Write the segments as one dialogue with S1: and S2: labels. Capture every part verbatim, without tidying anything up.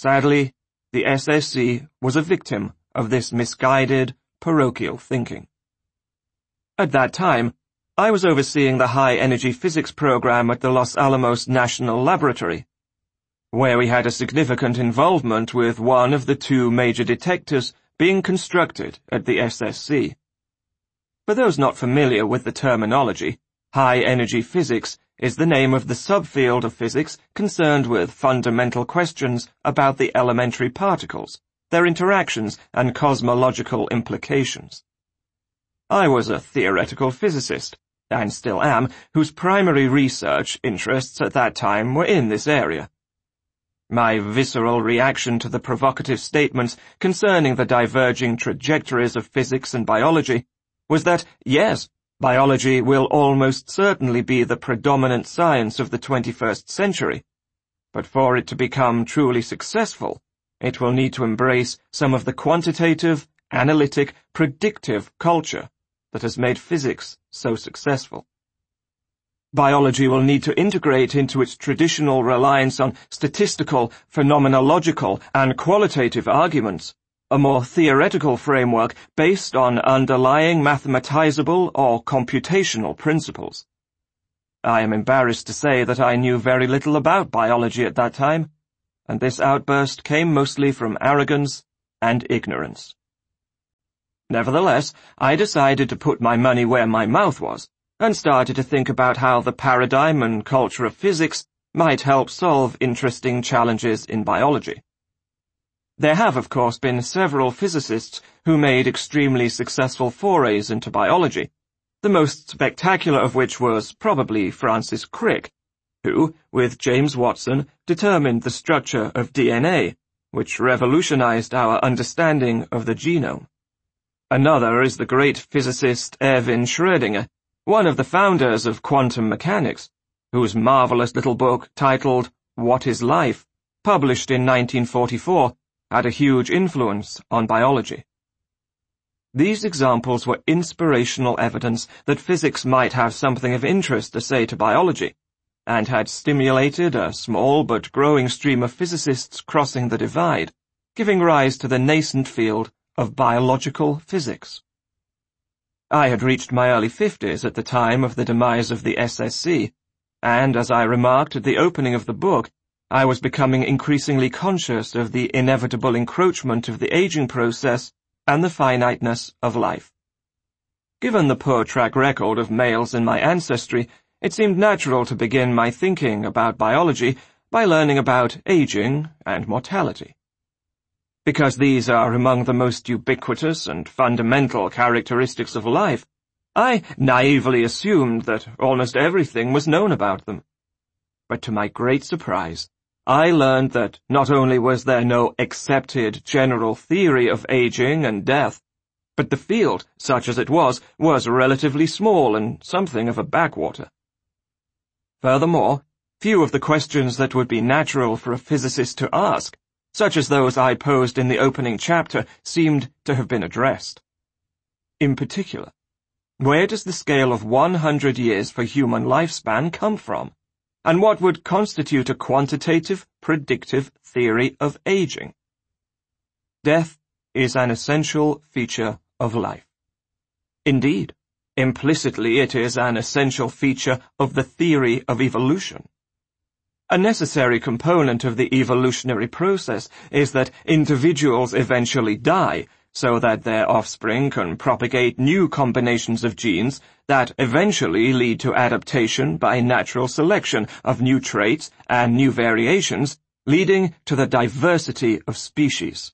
S1: Sadly, the S S C was a victim of this misguided, parochial thinking. At that time, I was overseeing the high-energy physics program at the Los Alamos National Laboratory, where we had a significant involvement with one of the two major detectors being constructed at the S S C. For those not familiar with the terminology, high-energy physics is the name of the subfield of physics concerned with fundamental questions about the elementary particles, their interactions, and cosmological implications. I was a theoretical physicist, and still am, whose primary research interests at that time were in this area. My visceral reaction to the provocative statements concerning the diverging trajectories of physics and biology was that, yes, biology will almost certainly be the predominant science of the twenty-first century, but for it to become truly successful, it will need to embrace some of the quantitative, analytic, predictive culture that has made physics so successful. Biology will need to integrate into its traditional reliance on statistical, phenomenological, and qualitative arguments a more theoretical framework based on underlying mathematizable or computational principles. I am embarrassed to say that I knew very little about biology at that time, and this outburst came mostly from arrogance and ignorance. Nevertheless, I decided to put my money where my mouth was, and started to think about how the paradigm and culture of physics might help solve interesting challenges in biology. There have, of course, been several physicists who made extremely successful forays into biology, the most spectacular of which was probably Francis Crick, who, with James Watson, determined the structure of D N A, which revolutionized our understanding of the genome. Another is the great physicist Erwin Schrödinger, one of the founders of quantum mechanics, whose marvelous little book titled What is Life, published in nineteen forty-four, had a huge influence on biology. These examples were inspirational evidence that physics might have something of interest to say to biology, and had stimulated a small but growing stream of physicists crossing the divide, giving rise to the nascent field of biological physics. I had reached my early fifties at the time of the demise of the S S C, and as I remarked at the opening of the book, I was becoming increasingly conscious of the inevitable encroachment of the aging process and the finiteness of life. Given the poor track record of males in my ancestry, it seemed natural to begin my thinking about biology by learning about aging and mortality. Because these are among the most ubiquitous and fundamental characteristics of life, I naively assumed that almost everything was known about them. But to my great surprise, I learned that not only was there no accepted general theory of aging and death, but the field, such as it was, was relatively small and something of a backwater. Furthermore, few of the questions that would be natural for a physicist to ask, such as those I posed in the opening chapter, seemed to have been addressed. In particular, where does the scale of one hundred years for human lifespan come from? And what would constitute a quantitative, predictive theory of aging? Death is an essential feature of life. Indeed, implicitly it is an essential feature of the theory of evolution. A necessary component of the evolutionary process is that individuals eventually die, so that their offspring can propagate new combinations of genes that eventually lead to adaptation by natural selection of new traits and new variations, leading to the diversity of species.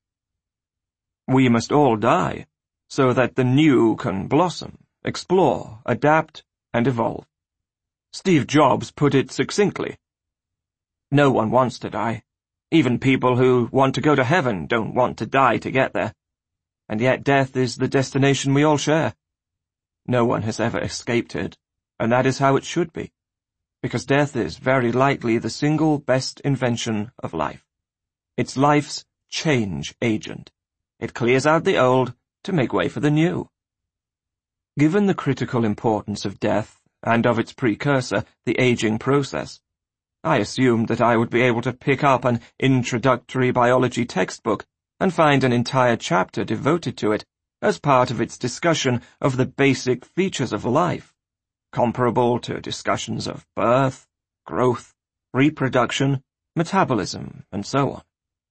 S1: We must all die, so that the new can blossom, explore, adapt, and evolve. Steve Jobs put it succinctly. No one wants to die. Even people who want to go to heaven don't want to die to get there. And yet death is the destination we all share. No one has ever escaped it, and that is how it should be, because death is very likely the single best invention of life. It's life's change agent. It clears out the old to make way for the new. Given the critical importance of death and of its precursor, the aging process, I assumed that I would be able to pick up an introductory biology textbook and find an entire chapter devoted to it as part of its discussion of the basic features of life, comparable to discussions of birth, growth, reproduction, metabolism, and so on.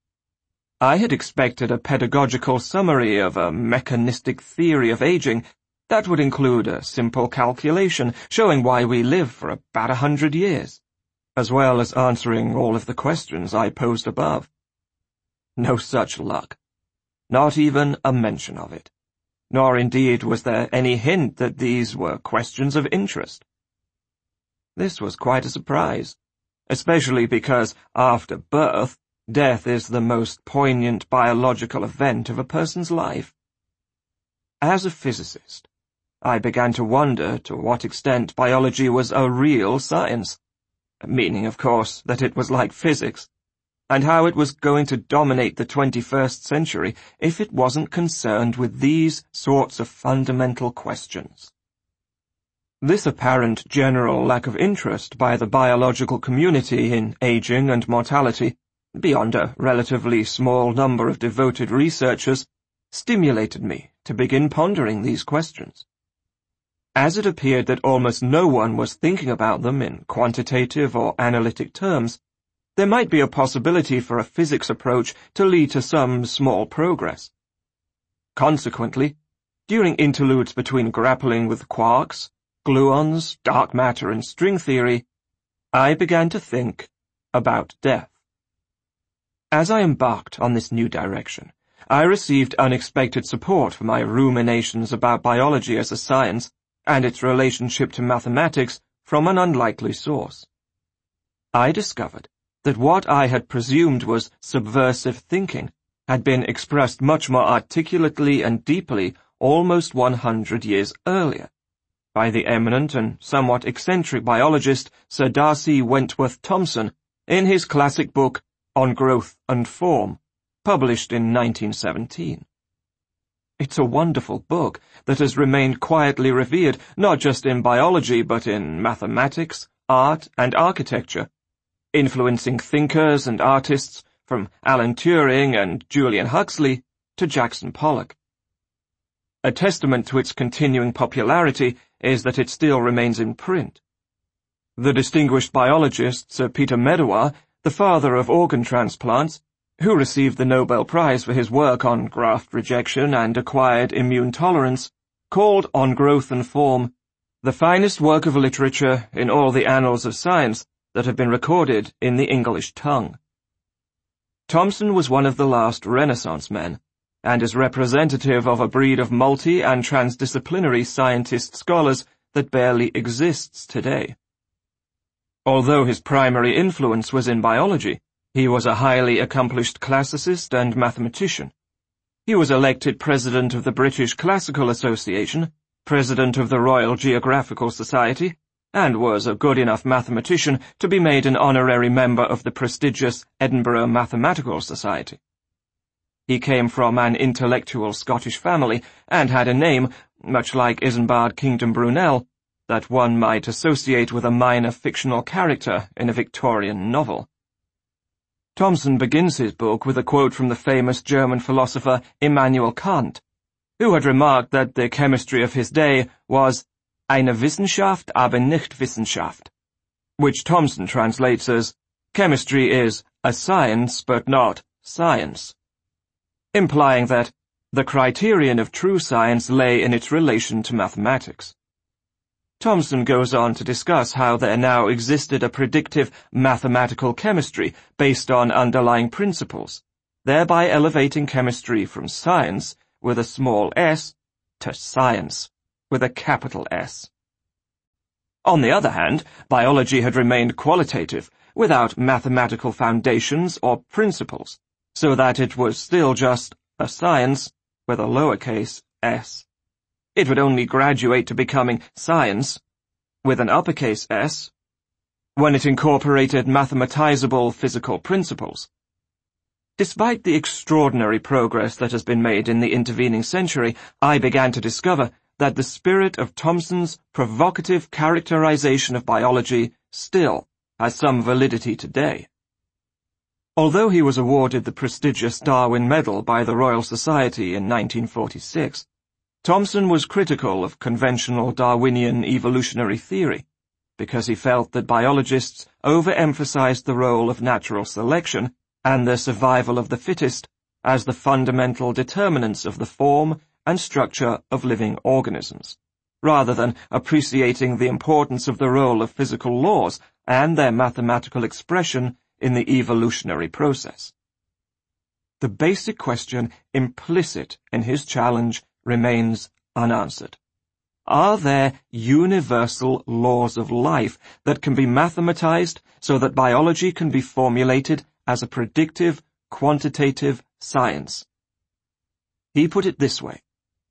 S1: I had expected a pedagogical summary of a mechanistic theory of aging that would include a simple calculation showing why we live for about a hundred years, as well as answering all of the questions I posed above. No such luck. Not even a mention of it. Nor indeed was there any hint that these were questions of interest. This was quite a surprise, especially because after birth, death is the most poignant biological event of a person's life. As a physicist, I began to wonder to what extent biology was a real science, meaning, of course, that it was like physics, and how it was going to dominate the twenty-first century if it wasn't concerned with these sorts of fundamental questions. This apparent general lack of interest by the biological community in aging and mortality, beyond a relatively small number of devoted researchers, stimulated me to begin pondering these questions. As it appeared that almost no one was thinking about them in quantitative or analytic terms, there might be a possibility for a physics approach to lead to some small progress. Consequently, during interludes between grappling with quarks, gluons, dark matter, and string theory, I began to think about death. As I embarked on this new direction, I received unexpected support for my ruminations about biology as a science and its relationship to mathematics from an unlikely source. I discovered that what I had presumed was subversive thinking had been expressed much more articulately and deeply almost one hundred years earlier by the eminent and somewhat eccentric biologist Sir Darcy Wentworth Thomson in his classic book On Growth and Form, published in nineteen seventeen. It's a wonderful book that has remained quietly revered not just in biology but in mathematics, art, and architecture, influencing thinkers and artists from Alan Turing and Julian Huxley to Jackson Pollock. A testament to its continuing popularity is that it still remains in print. The distinguished biologist Sir Peter Medawar, the father of organ transplants, who received the Nobel Prize for his work on graft rejection and acquired immune tolerance, called On Growth and Form the finest work of literature in all the annals of science that have been recorded in the English tongue. Thomson was one of the last Renaissance men, and is representative of a breed of multi- and transdisciplinary scientist-scholars that barely exists today. Although his primary influence was in biology, he was a highly accomplished classicist and mathematician. He was elected president of the British Classical Association, president of the Royal Geographical Society, and was a good enough mathematician to be made an honorary member of the prestigious Edinburgh Mathematical Society. He came from an intellectual Scottish family and had a name, much like Isambard Kingdom Brunel, that one might associate with a minor fictional character in a Victorian novel. Thomson begins his book with a quote from the famous German philosopher Immanuel Kant, who had remarked that the chemistry of his day was eine Wissenschaft, aber nicht Wissenschaft, which Thomson translates as, chemistry is a science but not science, implying that the criterion of true science lay in its relation to mathematics. Thomson goes on to discuss how there now existed a predictive mathematical chemistry based on underlying principles, thereby elevating chemistry from science with a small s to science with a capital S. On the other hand, biology had remained qualitative, without mathematical foundations or principles, so that it was still just a science with a lowercase s. It would only graduate to becoming science, with an uppercase S, when it incorporated mathematizable physical principles. Despite the extraordinary progress that has been made in the intervening century, I began to discover that the spirit of Thomson's provocative characterization of biology still has some validity today. Although he was awarded the prestigious Darwin Medal by the Royal Society in nineteen forty-six, Thomson was critical of conventional Darwinian evolutionary theory, because he felt that biologists overemphasized the role of natural selection and the survival of the fittest as the fundamental determinants of the form and structure of living organisms, rather than appreciating the importance of the role of physical laws and their mathematical expression in the evolutionary process. The basic question implicit in his challenge remains unanswered. Are there universal laws of life that can be mathematized so that biology can be formulated as a predictive, quantitative science? He put it this way: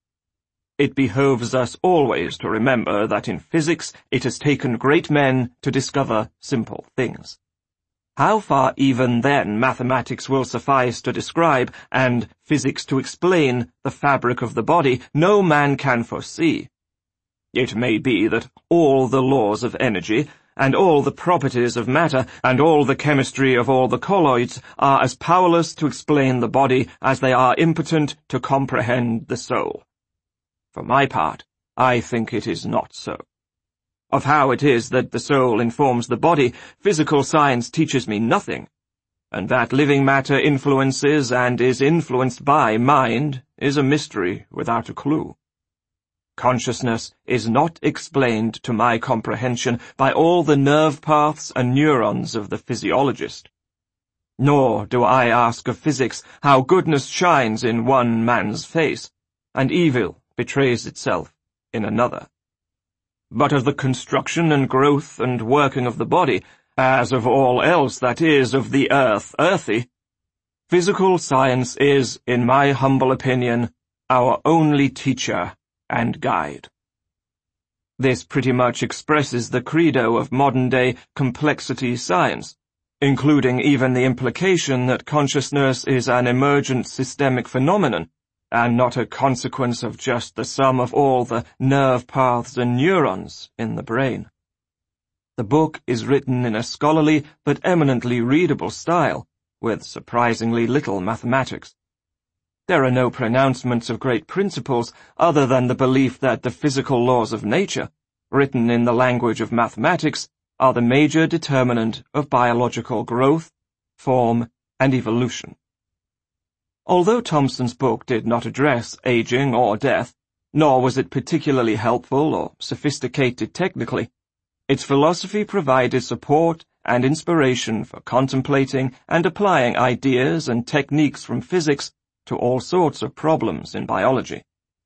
S1: "It behoves us always to remember that in physics it has taken great men to discover simple things. How far even then mathematics will suffice to describe, and physics to explain, the fabric of the body, no man can foresee. It may be that all the laws of energy, and all the properties of matter, and all the chemistry of all the colloids are as powerless to explain the body as they are impotent to comprehend the soul. For my part, I think it is not so. Of how it is that the soul informs the body, physical science teaches me nothing, and that living matter influences and is influenced by mind is a mystery without a clue. Consciousness is not explained to my comprehension by all the nerve paths and neurons of the physiologist. Nor do I ask of physics how goodness shines in one man's face, and evil betrays itself in another. But of the construction and growth and working of the body, as of all else that is of the earth earthy, physical science is, in my humble opinion, our only teacher and guide." This pretty much expresses the credo of modern-day complexity science, including even the implication that consciousness is an emergent systemic phenomenon, and not a consequence of just the sum of all the nerve paths and neurons in the brain. The book is written in a scholarly but eminently readable style, with surprisingly little mathematics. There are no pronouncements of great principles other than the belief that the physical laws of nature, written in the language of mathematics, are the major determinant of biological growth, form, and evolution. Although Thomson's book did not address aging or death, nor was it particularly helpful or sophisticated technically, its philosophy provided support and inspiration for contemplating and applying ideas and techniques from physics to all sorts of problems in biology.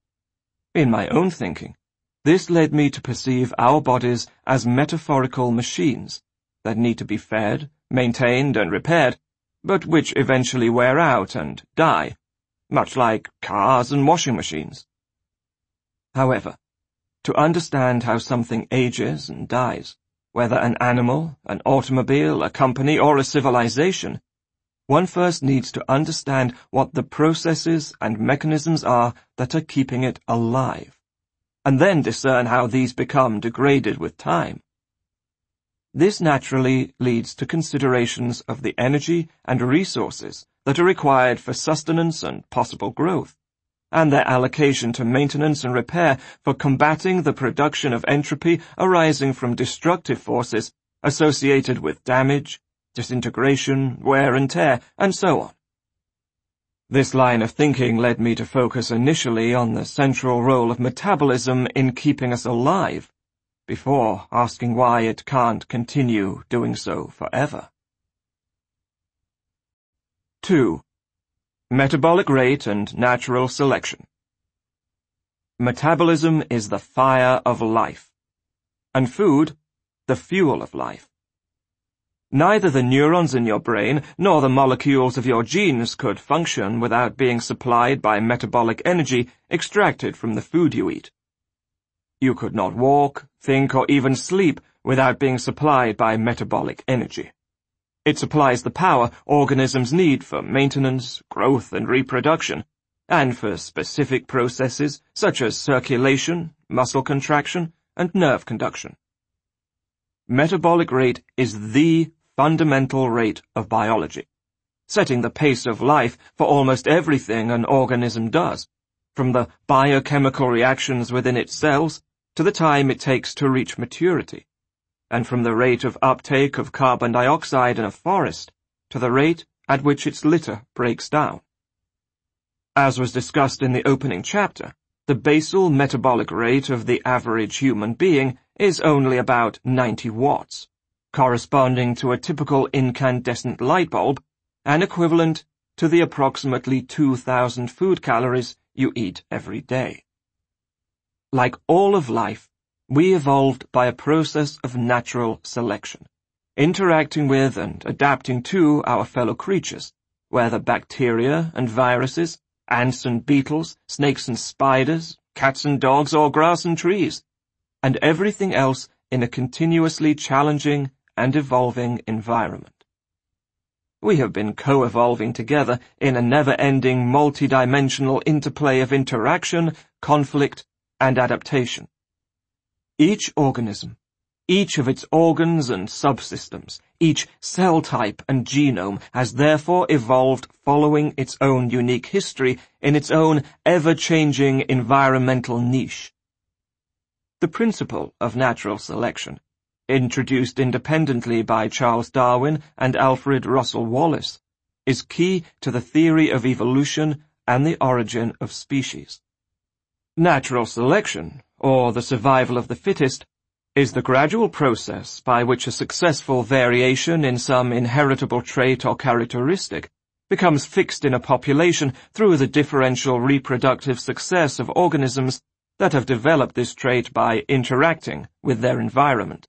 S1: In my own thinking, this led me to perceive our bodies as metaphorical machines that need to be fed, maintained, and repaired, but which eventually wear out and die, much like cars and washing machines. However, to understand how something ages and dies, whether an animal, an automobile, a company, or a civilization, one first needs to understand what the processes and mechanisms are that are keeping it alive, and then discern how these become degraded with time. This naturally leads to considerations of the energy and resources that are required for sustenance and possible growth, and their allocation to maintenance and repair for combating the production of entropy arising from destructive forces associated with damage, disintegration, wear and tear, and so on. This line of thinking led me to focus initially on the central role of metabolism in keeping us alive, before asking why it can't continue doing so forever. two. Metabolic rate and natural selection. Metabolism is the fire of life, and food, the fuel of life. Neither the neurons in your brain nor the molecules of your genes could function without being supplied by metabolic energy extracted from the food you eat. You could not walk, think, or even sleep without being supplied by metabolic energy. It supplies the power organisms need for maintenance, growth, and reproduction, and for specific processes such as circulation, muscle contraction, and nerve conduction. metabolic rate is the fundamental rate of biology, setting the pace of life for almost everything an organism does, from the biochemical reactions within its cells to the time it takes to reach maturity, and from the rate of uptake of carbon dioxide in a forest to the rate at which its litter breaks down. As was discussed in the opening chapter, the basal metabolic rate of the average human being is only about ninety watts, corresponding to a typical incandescent light bulb and equivalent to the approximately two thousand food calories you eat every day. Like all of life, we evolved by a process of natural selection, interacting with and adapting to our fellow creatures, whether bacteria and viruses, ants and beetles, snakes and spiders, cats and dogs, or grass and trees, and everything else in a continuously challenging and evolving environment. We have been co-evolving together in a never-ending multi-dimensional interplay of interaction, conflict, and adaptation. Each organism, each of its organs and subsystems, each cell type and genome has therefore evolved following its own unique history in its own ever-changing environmental niche. The principle of natural selection, introduced independently by Charles Darwin and Alfred Russel Wallace, is key to the theory of evolution and the origin of species. Natural selection, or the survival of the fittest, is the gradual process by which a successful variation in some inheritable trait or characteristic becomes fixed in a population through the differential reproductive success of organisms that have developed this trait by interacting with their environment.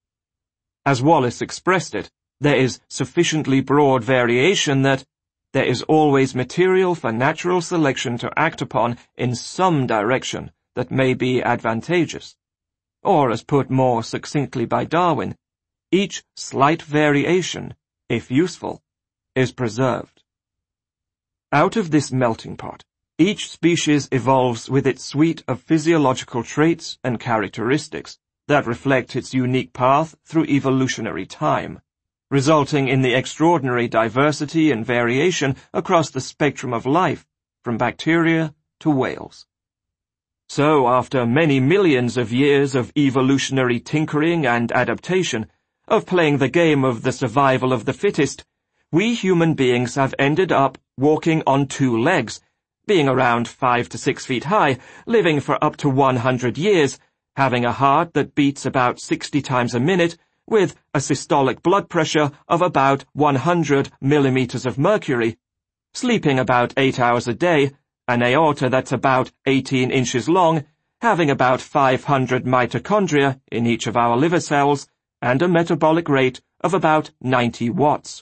S1: As Wallace expressed it, there is sufficiently broad variation that there is always material for natural selection to act upon in some direction that may be advantageous. Or, as put more succinctly by Darwin, each slight variation, if useful, is preserved. Out of this melting pot, each species evolves with its suite of physiological traits and characteristics that reflect its unique path through evolutionary time, resulting in the extraordinary diversity and variation across the spectrum of life, from bacteria to whales. So, after many millions of years of evolutionary tinkering and adaptation, of playing the game of the survival of the fittest, we human beings have ended up walking on two legs, being around five to six feet high, living for up to one hundred years, having a heart that beats about sixty times a minute, with a systolic blood pressure of about one hundred millimeters of mercury, sleeping about eight hours a day, an aorta that's about eighteen inches long, having about five hundred mitochondria in each of our liver cells, and a metabolic rate of about ninety watts.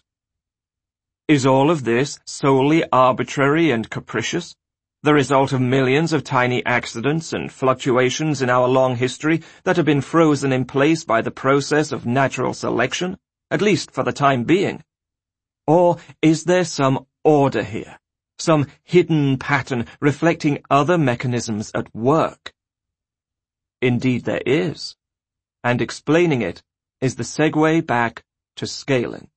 S1: Is all of this solely arbitrary and capricious, the result of millions of tiny accidents and fluctuations in our long history that have been frozen in place by the process of natural selection, at least for the time being? Or is there some order here? Some hidden pattern reflecting other mechanisms at work? Indeed there is, and explaining it is the segue back to scaling.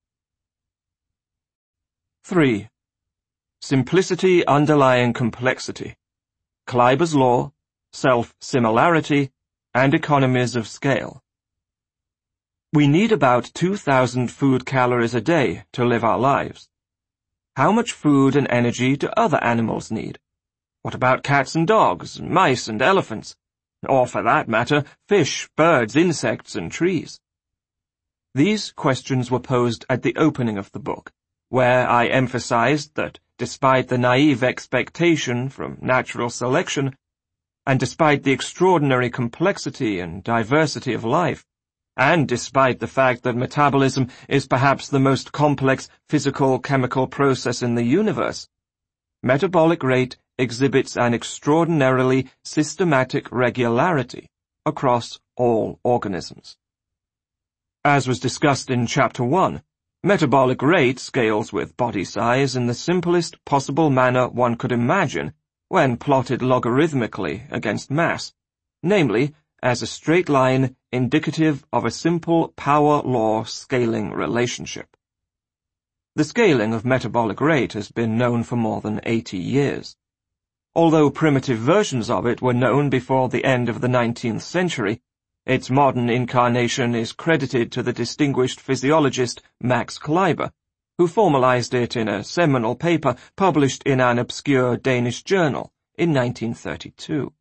S1: three. Simplicity underlying complexity, Kleiber's law, self-similarity, and economies of scale. We need about two thousand food calories a day to live our lives. How much food and energy do other animals need? What about cats and dogs, mice and elephants? Or, for that matter, fish, birds, insects, and trees? These questions were posed at the opening of the book, where I emphasized that despite the naive expectation from natural selection, and despite the extraordinary complexity and diversity of life, and despite the fact that metabolism is perhaps the most complex physical-chemical process in the universe, metabolic rate exhibits an extraordinarily systematic regularity across all organisms. As was discussed in Chapter one, metabolic rate scales with body size in the simplest possible manner one could imagine when plotted logarithmically against mass, namely, as a straight line indicative of a simple power-law scaling relationship. The scaling of metabolic rate has been known for more than eighty years. Although primitive versions of it were known before the end of the nineteenth century, its modern incarnation is credited to the distinguished physiologist Max Kleiber, who formalized it in a seminal paper published in an obscure Danish journal in nineteen thirty-two.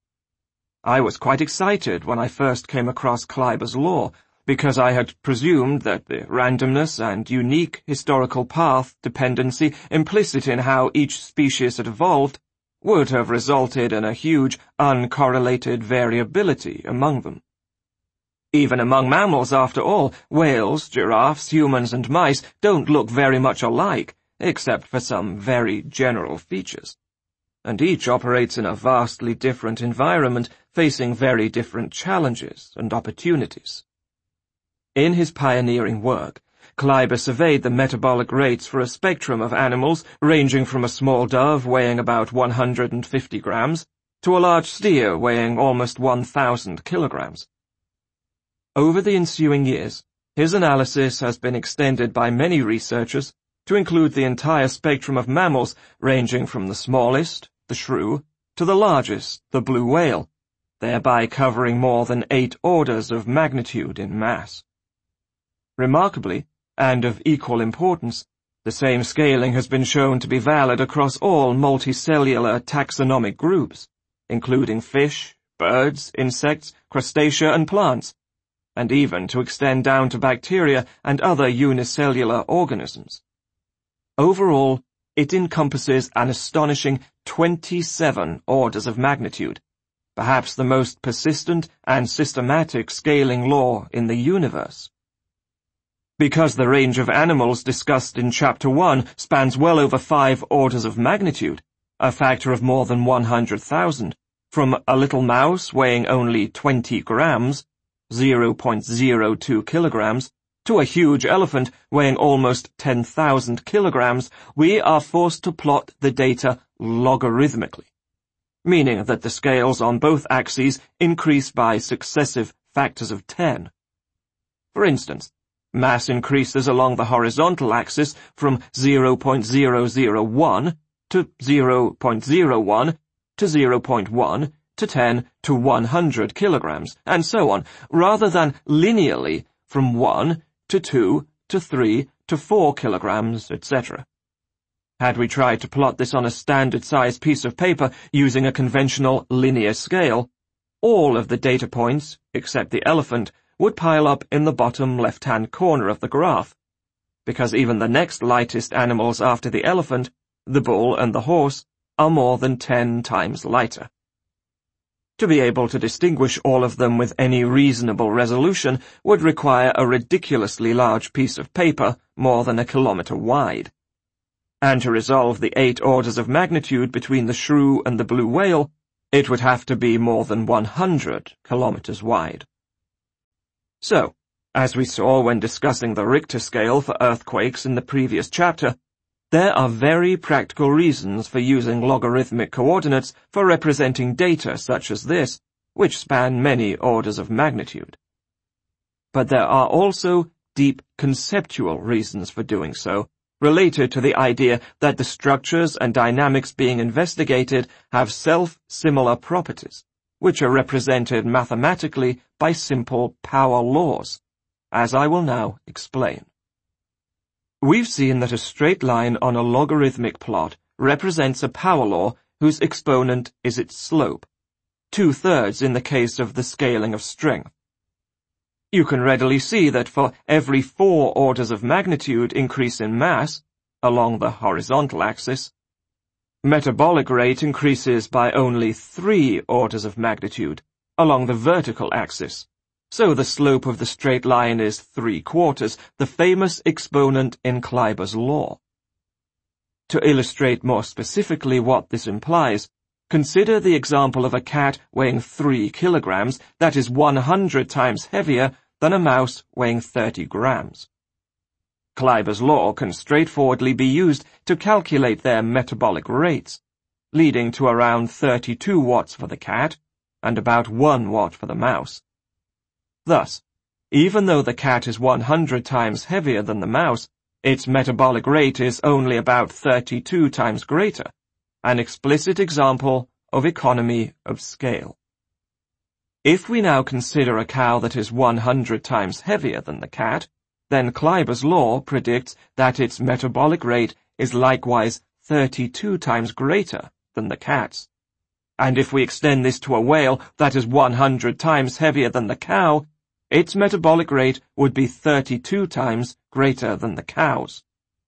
S1: I was quite excited when I first came across Kleiber's law, because I had presumed that the randomness and unique historical path dependency implicit in how each species had evolved would have resulted in a huge uncorrelated variability among them. Even among mammals, after all, whales, giraffes, humans, and mice don't look very much alike, except for some very general features. And each operates in a vastly different environment, facing very different challenges and opportunities. In his pioneering work, Kleiber surveyed the metabolic rates for a spectrum of animals ranging from a small dove weighing about one hundred fifty grams to a large steer weighing almost one thousand kilograms. Over the ensuing years, his analysis has been extended by many researchers to include the entire spectrum of mammals ranging from the smallest, the shrew, to the largest, the blue whale, thereby covering more than eight orders of magnitude in mass. Remarkably, and of equal importance, the same scaling has been shown to be valid across all multicellular taxonomic groups, including fish, birds, insects, crustacea, and plants, and even to extend down to bacteria and other unicellular organisms. Overall, it encompasses an astonishing twenty-seven orders of magnitude, perhaps the most persistent and systematic scaling law in the universe. Because the range of animals discussed in Chapter one spans well over five orders of magnitude, a factor of more than one hundred thousand, from a little mouse weighing only twenty grams, zero point zero two kilograms, to a huge elephant weighing almost ten thousand kilograms, we are forced to plot the data logarithmically, meaning that the scales on both axes increase by successive factors of ten. For instance, mass increases along the horizontal axis from zero point zero zero one to zero point zero one to zero point one to ten to one hundred kilograms, and so on, rather than linearly from one to two to three to four kilograms, et cetera. Had we tried to plot this on a standard-sized piece of paper using a conventional linear scale, all of the data points, except the elephant, would pile up in the bottom left-hand corner of the graph, because even the next lightest animals after the elephant, the bull and the horse, are more than ten times lighter. To be able to distinguish all of them with any reasonable resolution would require a ridiculously large piece of paper more than a kilometer wide. And to resolve the eight orders of magnitude between the shrew and the blue whale, it would have to be more than one hundred kilometers wide. So, as we saw when discussing the Richter scale for earthquakes in the previous chapter, there are very practical reasons for using logarithmic coordinates for representing data such as this, which span many orders of magnitude. But there are also deep conceptual reasons for doing so, related to the idea that the structures and dynamics being investigated have self-similar properties, which are represented mathematically by simple power laws, as I will now explain. We've seen that a straight line on a logarithmic plot represents a power law whose exponent is its slope, two-thirds in the case of the scaling of strength. You can readily see that for every four orders of magnitude increase in mass, along the horizontal axis, metabolic rate increases by only three orders of magnitude, along the vertical axis. So the slope of the straight line is three quarters, the famous exponent in Kleiber's law. To illustrate more specifically what this implies, consider the example of a cat weighing three kilograms that is one hundred times heavier than a mouse weighing thirty grams. Kleiber's law can straightforwardly be used to calculate their metabolic rates, leading to around thirty-two watts for the cat and about one watt for the mouse. Thus, even though the cat is one hundred times heavier than the mouse, its metabolic rate is only about thirty-two times greater, an explicit example of economy of scale. If we now consider a cow that is one hundred times heavier than the cat, then Kleiber's law predicts that its metabolic rate is likewise thirty-two times greater than the cat's. And if we extend this to a whale that is one hundred times heavier than the cow, its metabolic rate would be thirty-two times greater than the cow's.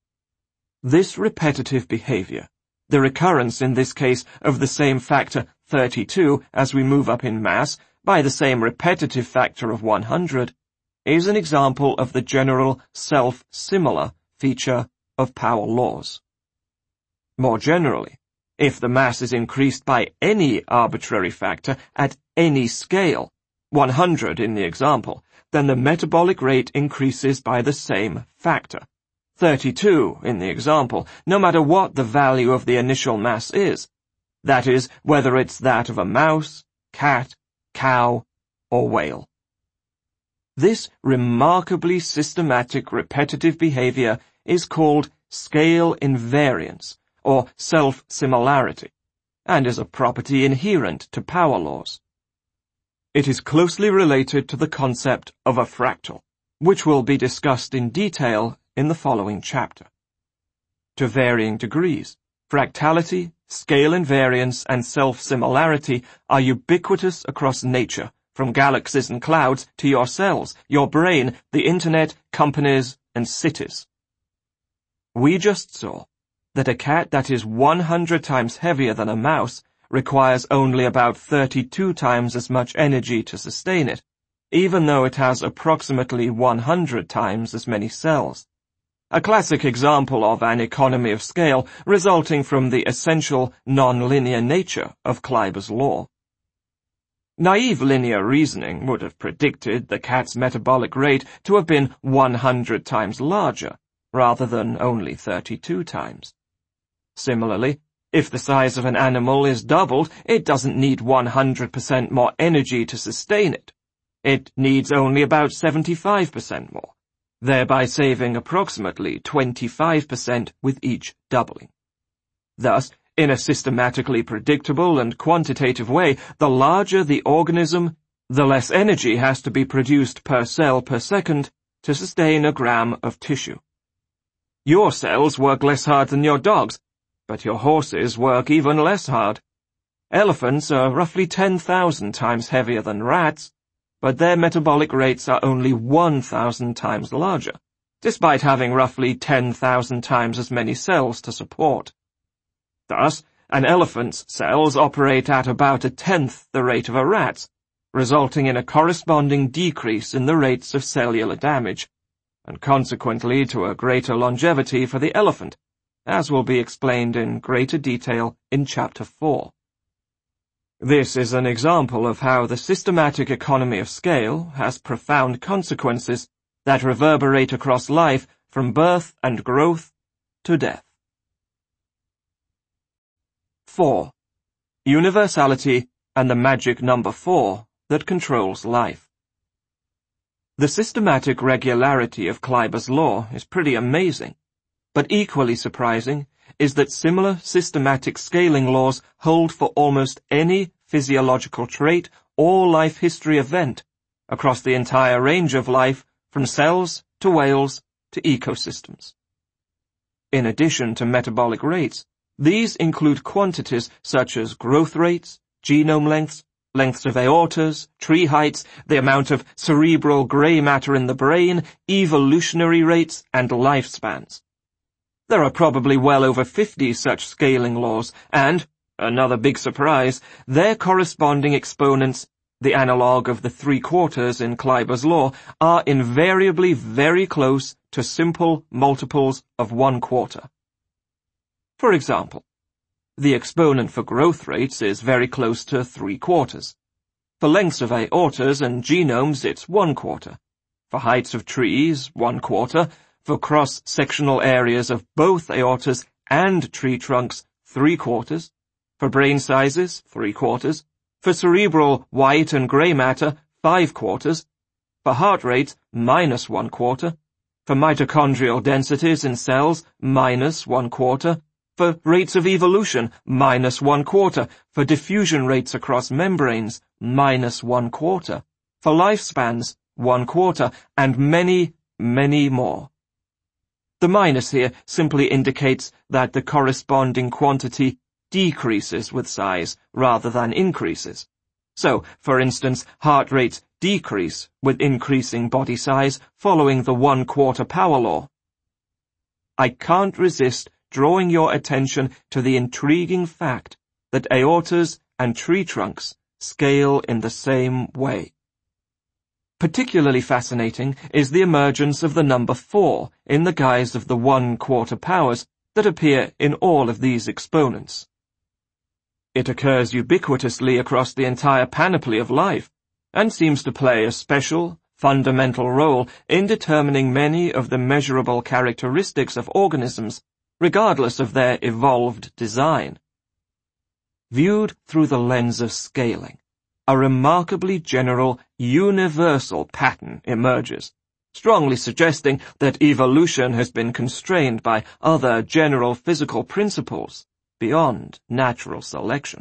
S1: This repetitive behavior, the recurrence in this case of the same factor thirty-two as we move up in mass by the same repetitive factor of one hundred, is an example of the general self-similar feature of power laws. More generally, if the mass is increased by any arbitrary factor at any scale, one hundred in the example, then the metabolic rate increases by the same factor. thirty-two in the example, no matter what the value of the initial mass is. That is, whether it's that of a mouse, cat, cow, or whale. This remarkably systematic repetitive behavior is called scale invariance, or self-similarity, and is a property inherent to power laws. It is closely related to the concept of a fractal, which will be discussed in detail in the following chapter. To varying degrees, fractality, scale invariance, and self-similarity are ubiquitous across nature, from galaxies and clouds to your cells, your brain, the internet, companies, and cities. We just saw that a cat that is one hundred times heavier than a mouse requires only about thirty-two times as much energy to sustain it, even though it has approximately one hundred times as many cells. A classic example of an economy of scale resulting from the essential non-linear nature of Kleiber's law. Naive linear reasoning would have predicted the cat's metabolic rate to have been one hundred times larger, rather than only thirty-two times. Similarly, if the size of an animal is doubled, it doesn't need one hundred percent more energy to sustain it. It needs only about seventy-five percent more, thereby saving approximately twenty-five percent with each doubling. Thus, in a systematically predictable and quantitative way, the larger the organism, the less energy has to be produced per cell per second to sustain a gram of tissue. Your cells work less hard than your dog's, but your horses work even less hard. Elephants are roughly ten thousand times heavier than rats, but their metabolic rates are only one thousand times larger, despite having roughly ten thousand times as many cells to support. Thus, an elephant's cells operate at about a tenth the rate of a rat's, resulting in a corresponding decrease in the rates of cellular damage, and consequently to a greater longevity for the elephant, as will be explained in greater detail in Chapter four. This is an example of how the systematic economy of scale has profound consequences that reverberate across life from birth and growth to death. four. Universality and the magic number four that controls life. The systematic regularity of Kleiber's law is pretty amazing. But equally surprising is that similar systematic scaling laws hold for almost any physiological trait or life history event across the entire range of life, from cells to whales to ecosystems. In addition to metabolic rates, these include quantities such as growth rates, genome lengths, lengths of aortas, tree heights, the amount of cerebral gray matter in the brain, evolutionary rates, and lifespans. There are probably well over fifty such scaling laws, and, another big surprise, their corresponding exponents, the analogue of the three quarters in Kleiber's law, are invariably very close to simple multiples of one quarter. For example, the exponent for growth rates is very close to three quarters. For lengths of aortas and genomes, it's one quarter. For heights of trees, one quarter. For cross-sectional areas of both aortas and tree trunks, three quarters. For brain sizes, three quarters. For cerebral white and gray matter, five quarters. for heart rate, minus one quarter, for mitochondrial densities in cells, minus one quarter, for rates of evolution, minus one quarter, for diffusion rates across membranes, minus one quarter, for lifespans, one quarter, and many, many more. The minus here simply indicates that the corresponding quantity decreases with size rather than increases. So, for instance, heart rates decrease with increasing body size following the one-quarter power law. I can't resist drawing your attention to the intriguing fact that aortas and tree trunks scale in the same way. Particularly fascinating is the emergence of the number four in the guise of the one-quarter powers that appear in all of these exponents. It occurs ubiquitously across the entire panoply of life, and seems to play a special, fundamental role in determining many of the measurable characteristics of organisms, regardless of their evolved design. Viewed through the lens of scaling, a remarkably general, universal pattern emerges, strongly suggesting that evolution has been constrained by other general physical principles beyond natural selection.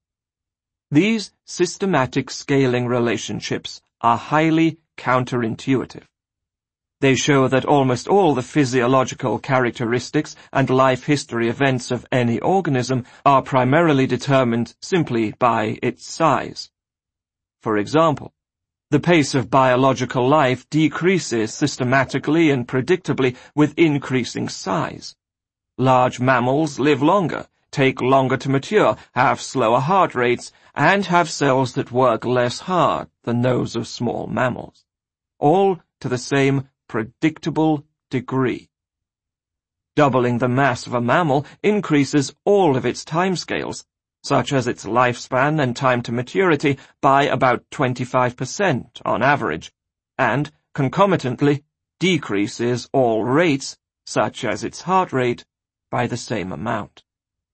S1: These systematic scaling relationships are highly counterintuitive. They show that almost all the physiological characteristics and life history events of any organism are primarily determined simply by its size. For example, the pace of biological life decreases systematically and predictably with increasing size. Large mammals live longer, take longer to mature, have slower heart rates, and have cells that work less hard than those of small mammals, all to the same predictable degree. Doubling the mass of a mammal increases all of its timescales, such as its lifespan and time to maturity, by about twenty-five percent on average, and, concomitantly, decreases all rates, such as its heart rate, by the same amount.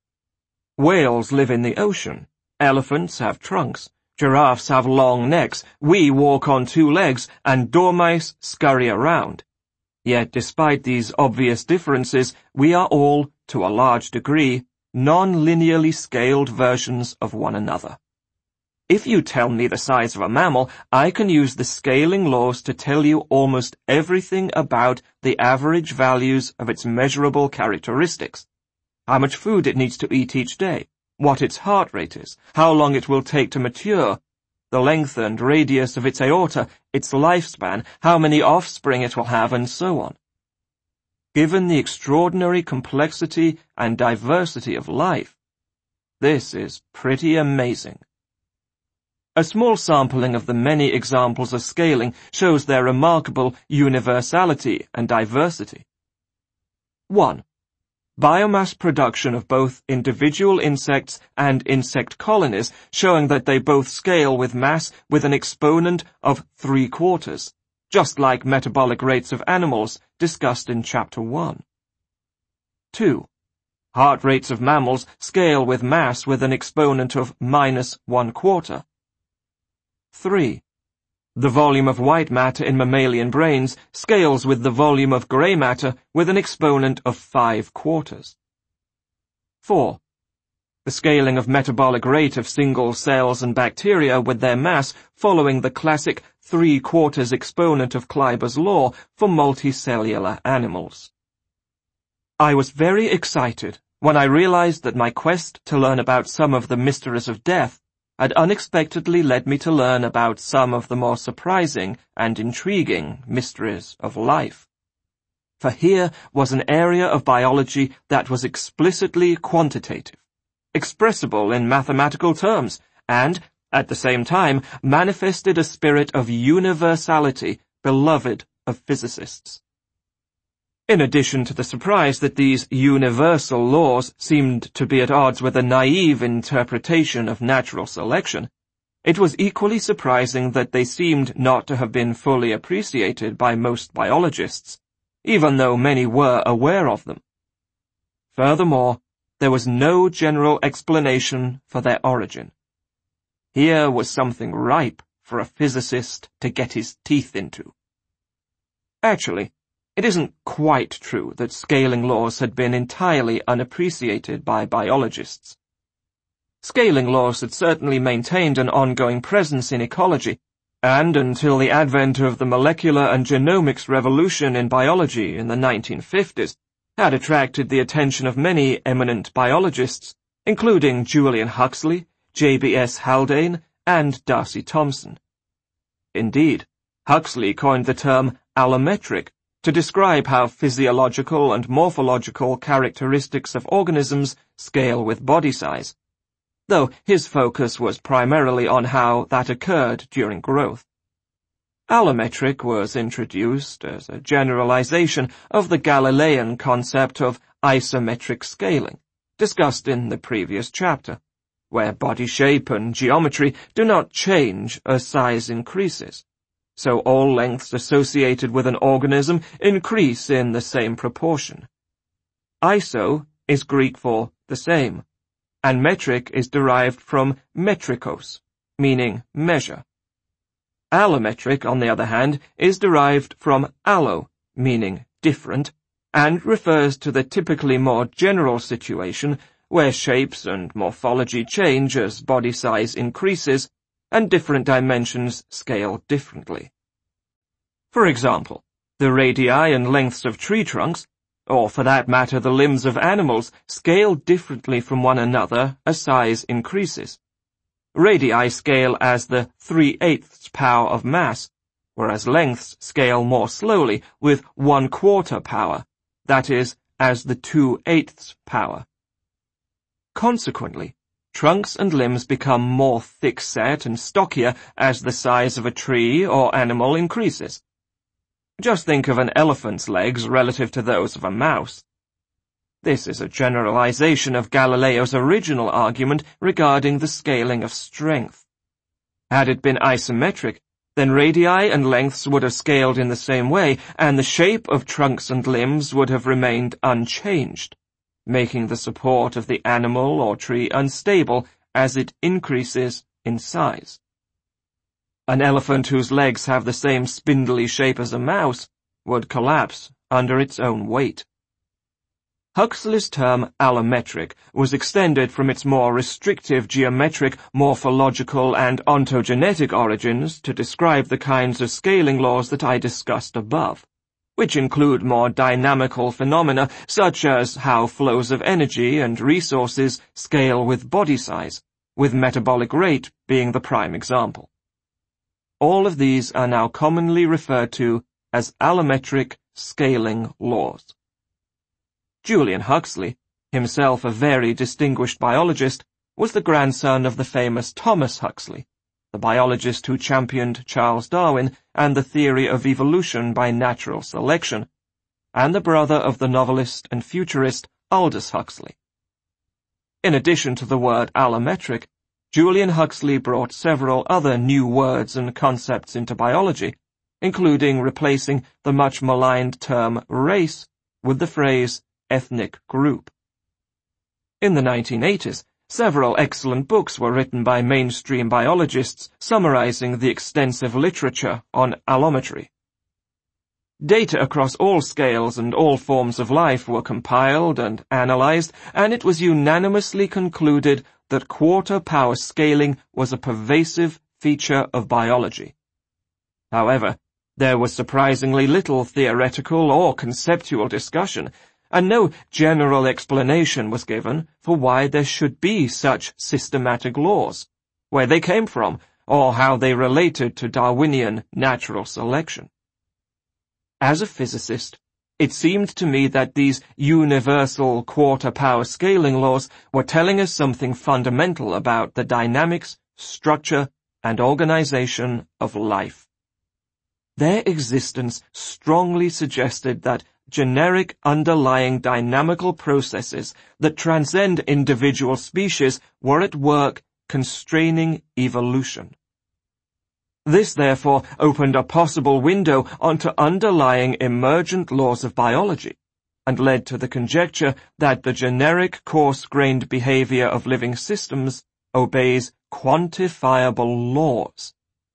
S1: Whales live in the ocean, elephants have trunks, giraffes have long necks, we walk on two legs, and dormice scurry around. Yet despite these obvious differences, we are all, to a large degree, non-linearly scaled versions of one another. If you tell me the size of a mammal, I can use the scaling laws to tell you almost everything about the average values of its measurable characteristics. How much food it needs to eat each day, what its heart rate is, how long it will take to mature, the length and radius of its aorta, its lifespan, how many offspring it will have, and so on. Given the extraordinary complexity and diversity of life, this is pretty amazing. A small sampling of the many examples of scaling shows their remarkable universality and diversity. one. Biomass production of both individual insects and insect colonies, showing that they both scale with mass with an exponent of three quarters, just like metabolic rates of animals discussed in Chapter one. two. Heart rates of mammals scale with mass with an exponent of minus one quarter. three. The volume of white matter in mammalian brains scales with the volume of grey matter with an exponent of five quarters. four. The scaling of metabolic rate of single cells and bacteria with their mass following the classic three quarters exponent of Kleiber's law for multicellular animals. I was very excited when I realized that my quest to learn about some of the mysteries of death had unexpectedly led me to learn about some of the more surprising and intriguing mysteries of life. For here was an area of biology that was explicitly quantitative, expressible in mathematical terms, and, at the same time, manifested a spirit of universality beloved of physicists. In addition to the surprise that these universal laws seemed to be at odds with a naive interpretation of natural selection, it was equally surprising that they seemed not to have been fully appreciated by most biologists, even though many were aware of them. Furthermore, there was no general explanation for their origin. Here was something ripe for a physicist to get his teeth into. Actually, it isn't quite true that scaling laws had been entirely unappreciated by biologists. Scaling laws had certainly maintained an ongoing presence in ecology, and until the advent of the molecular and genomics revolution in biology in the nineteen fifties, had attracted the attention of many eminent biologists, including Julian Huxley, J B S Haldane, and D'Arcy Thompson. Indeed, Huxley coined the term allometric to describe how physiological and morphological characteristics of organisms scale with body size, though his focus was primarily on how that occurred during growth. Allometric was introduced as a generalization of the Galilean concept of isometric scaling, discussed in the previous chapter, where body shape and geometry do not change as size increases, so all lengths associated with an organism increase in the same proportion. Iso is Greek for the same, and metric is derived from metrikos, meaning measure. Allometric, on the other hand, is derived from allo, meaning different, and refers to the typically more general situation where shapes and morphology change as body size increases and different dimensions scale differently. For example, the radii and lengths of tree trunks, or for that matter the limbs of animals, scale differently from one another as size increases. Radii scale as the three-eighths power of mass, whereas lengths scale more slowly with one-quarter power, that is, as the two-eighths power. Consequently, trunks and limbs become more thick-set and stockier as the size of a tree or animal increases. Just think of an elephant's legs relative to those of a mouse. This is a generalization of Galileo's original argument regarding the scaling of strength. Had it been isometric, then radii and lengths would have scaled in the same way, and the shape of trunks and limbs would have remained unchanged, making the support of the animal or tree unstable as it increases in size. An elephant whose legs have the same spindly shape as a mouse would collapse under its own weight. Huxley's term allometric was extended from its more restrictive geometric, morphological, and ontogenetic origins to describe the kinds of scaling laws that I discussed above, which include more dynamical phenomena such as how flows of energy and resources scale with body size, with metabolic rate being the prime example. All of these are now commonly referred to as allometric scaling laws. Julian Huxley, himself a very distinguished biologist, was the grandson of the famous Thomas Huxley, the biologist who championed Charles Darwin and the theory of evolution by natural selection, and the brother of the novelist and futurist Aldous Huxley. In addition to the word allometric, Julian Huxley brought several other new words and concepts into biology, including replacing the much maligned term race with the phrase ethnic group. In the nineteen eighties, several excellent books were written by mainstream biologists summarizing the extensive literature on allometry. Data across all scales and all forms of life were compiled and analyzed, and it was unanimously concluded that quarter-power scaling was a pervasive feature of biology. However, there was surprisingly little theoretical or conceptual discussion, and no general explanation was given for why there should be such systematic laws, where they came from, or how they related to Darwinian natural selection. As a physicist, it seemed to me that these universal quarter-power scaling laws were telling us something fundamental about the dynamics, structure, and organization of life. Their existence strongly suggested that generic underlying dynamical processes that transcend individual species were at work constraining evolution. This therefore opened a possible window onto underlying emergent laws of biology, and led to the conjecture that the generic coarse-grained behavior of living systems obeys quantifiable laws,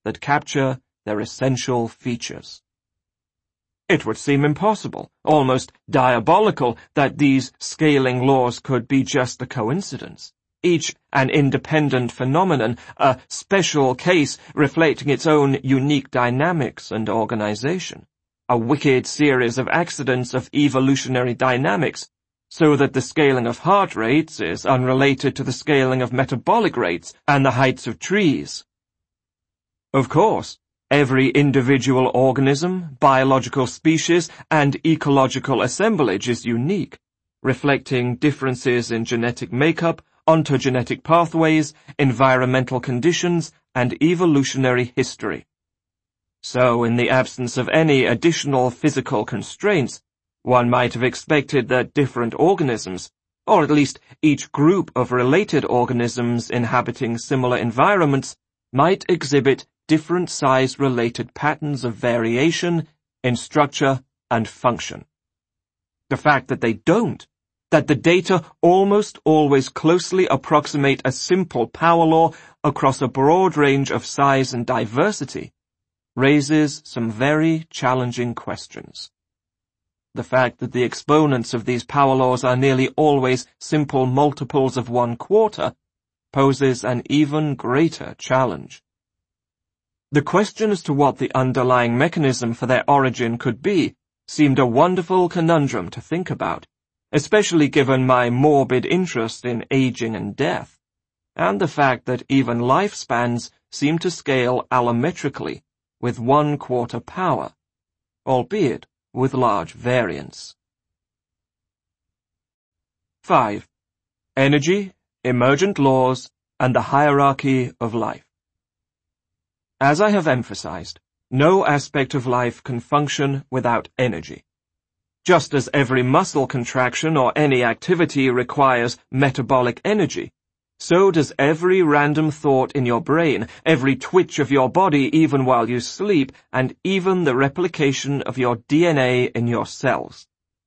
S1: that capture their essential features. It would seem impossible, almost diabolical, that these scaling laws could be just a coincidence, each an independent phenomenon, a special case reflecting its own unique dynamics and organization, a wicked series of accidents of evolutionary dynamics, so that the scaling of heart rates is unrelated to the scaling of metabolic rates and the heights of trees. Of course, every individual organism, biological species, and ecological assemblage is unique, reflecting differences in genetic makeup, ontogenetic pathways, environmental conditions, and evolutionary history. So, in the absence of any additional physical constraints, one might have expected that different organisms, or at least each group of related organisms inhabiting similar environments, might exhibit different size-related patterns of variation in structure and function. The fact that they don't, that the data almost always closely approximate a simple power law across a broad range of size and diversity, raises some very challenging questions. The fact that the exponents of these power laws are nearly always simple multiples of one quarter poses an even greater challenge. The question as to what the underlying mechanism for their origin could be seemed a wonderful conundrum to think about, especially given my morbid interest in aging and death, and the fact that even lifespans seem to scale allometrically with one-quarter power, albeit with large variance. five. Energy, emergent laws, and the hierarchy of life. As I have emphasized, no aspect of life can function without energy. Just as every muscle contraction or any activity requires metabolic energy, so does every random thought in your brain, every twitch of your body even while you sleep, and even the replication of your D N A in your cells.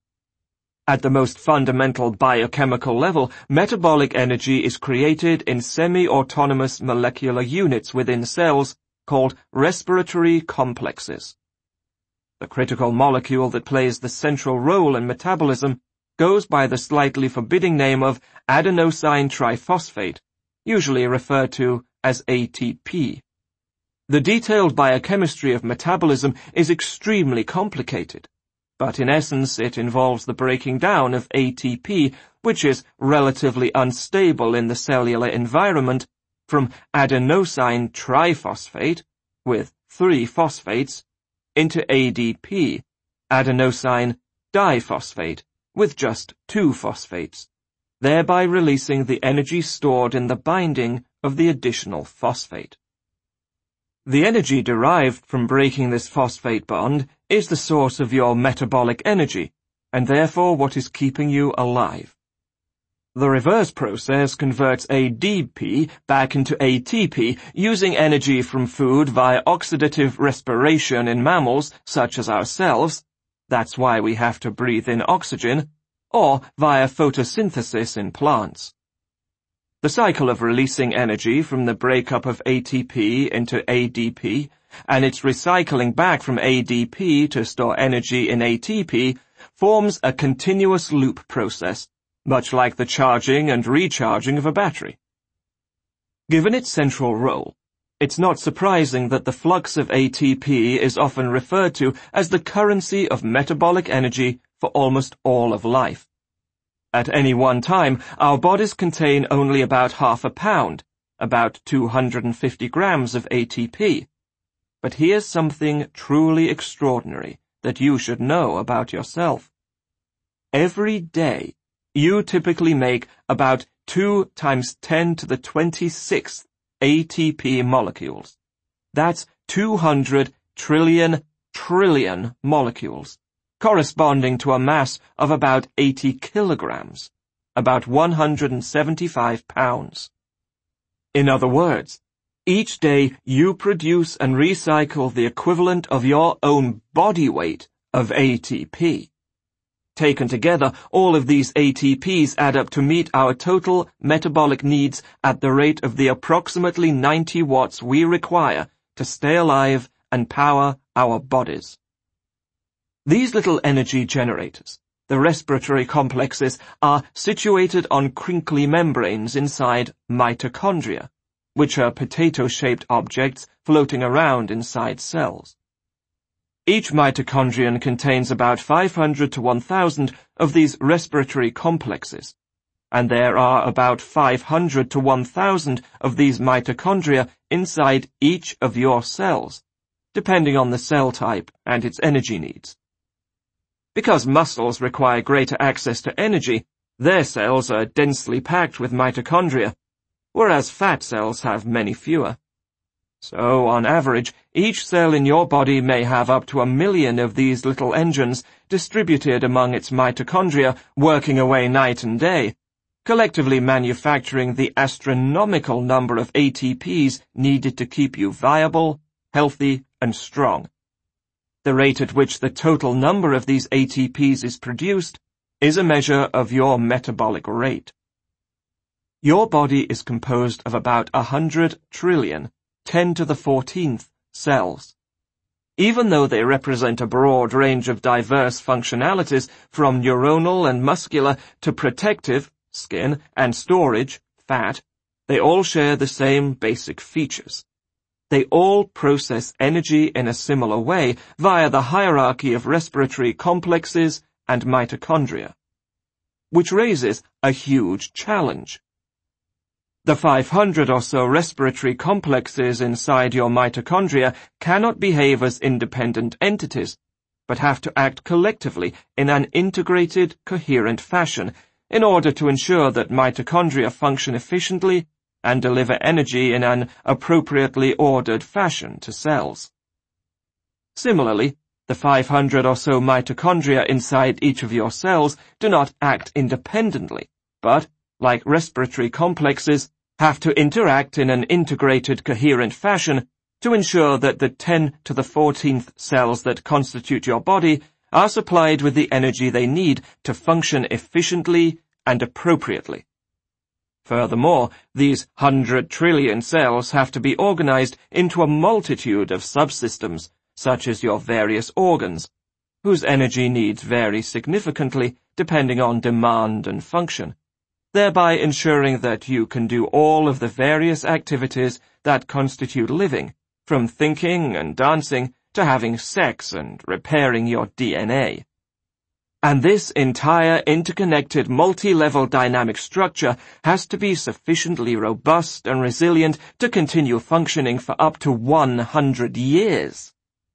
S1: At the most fundamental biochemical level, metabolic energy is created in semi-autonomous molecular units within cells called respiratory complexes. The critical molecule that plays the central role in metabolism goes by the slightly forbidding name of adenosine triphosphate, usually referred to as A T P. The detailed biochemistry of metabolism is extremely complicated, but in essence it involves the breaking down of A T P, which is relatively unstable in the cellular environment, from adenosine triphosphate, with three phosphates, into A D P, adenosine diphosphate, with just two phosphates, thereby releasing the energy stored in the binding of the additional phosphate. The energy derived from breaking this phosphate bond is the source of your metabolic energy, and therefore what is keeping you alive. The reverse process converts A D P back into A T P using energy from food via oxidative respiration in mammals such as ourselves, that's why we have to breathe in oxygen, or via photosynthesis in plants. The cycle of releasing energy from the breakup of A T P into A D P and its recycling back from A D P to store energy in A T P forms a continuous loop process, much like the charging and recharging of a battery. Given its central role, it's not surprising that the flux of A T P is often referred to as the currency of metabolic energy for almost all of life. At any one time, our bodies contain only about half a pound, about two hundred fifty grams of A T P. But here's something truly extraordinary that you should know about yourself. Every day, you typically make about two times ten to the twenty-sixth A T P molecules. That's two hundred trillion trillion molecules, corresponding to a mass of about eighty kilograms, about one hundred seventy-five pounds. In other words, each day you produce and recycle the equivalent of your own body weight of A T P. Taken together, all of these A T Ps add up to meet our total metabolic needs at the rate of the approximately ninety watts we require to stay alive and power our bodies. These little energy generators, the respiratory complexes, are situated on crinkly membranes inside mitochondria, which are potato-shaped objects floating around inside cells. Each mitochondrion contains about five hundred to one thousand of these respiratory complexes, and there are about five hundred to one thousand of these mitochondria inside each of your cells, depending on the cell type and its energy needs. Because muscles require greater access to energy, their cells are densely packed with mitochondria, whereas fat cells have many fewer. So, on average, each cell in your body may have up to a million of these little engines distributed among its mitochondria, working away night and day, collectively manufacturing the astronomical number of A T Ps needed to keep you viable, healthy, and strong. The rate at which the total number of these A T Ps is produced is a measure of your metabolic rate. Your body is composed of about a hundred trillion, ten to the fourteenth, cells. Even though they represent a broad range of diverse functionalities from neuronal and muscular to protective, skin, and storage, fat, they all share the same basic features. They all process energy in a similar way via the hierarchy of respiratory complexes and mitochondria, which raises a huge challenge. The five hundred or so respiratory complexes inside your mitochondria cannot behave as independent entities, but have to act collectively in an integrated, coherent fashion in order to ensure that mitochondria function efficiently and deliver energy in an appropriately ordered fashion to cells. Similarly, the five hundred or so mitochondria inside each of your cells do not act independently, but, like respiratory complexes, have to interact in an integrated, coherent fashion to ensure that the ten to the fourteenth cells that constitute your body are supplied with the energy they need to function efficiently and appropriately. Furthermore, these hundred trillion cells have to be organized into a multitude of subsystems, such as your various organs, whose energy needs vary significantly depending on demand and function, thereby ensuring that you can do all of the various activities that constitute living, from thinking and dancing to having sex and repairing your D N A. And this entire interconnected multi-level dynamic structure has to be sufficiently robust and resilient to continue functioning for up to one hundred years.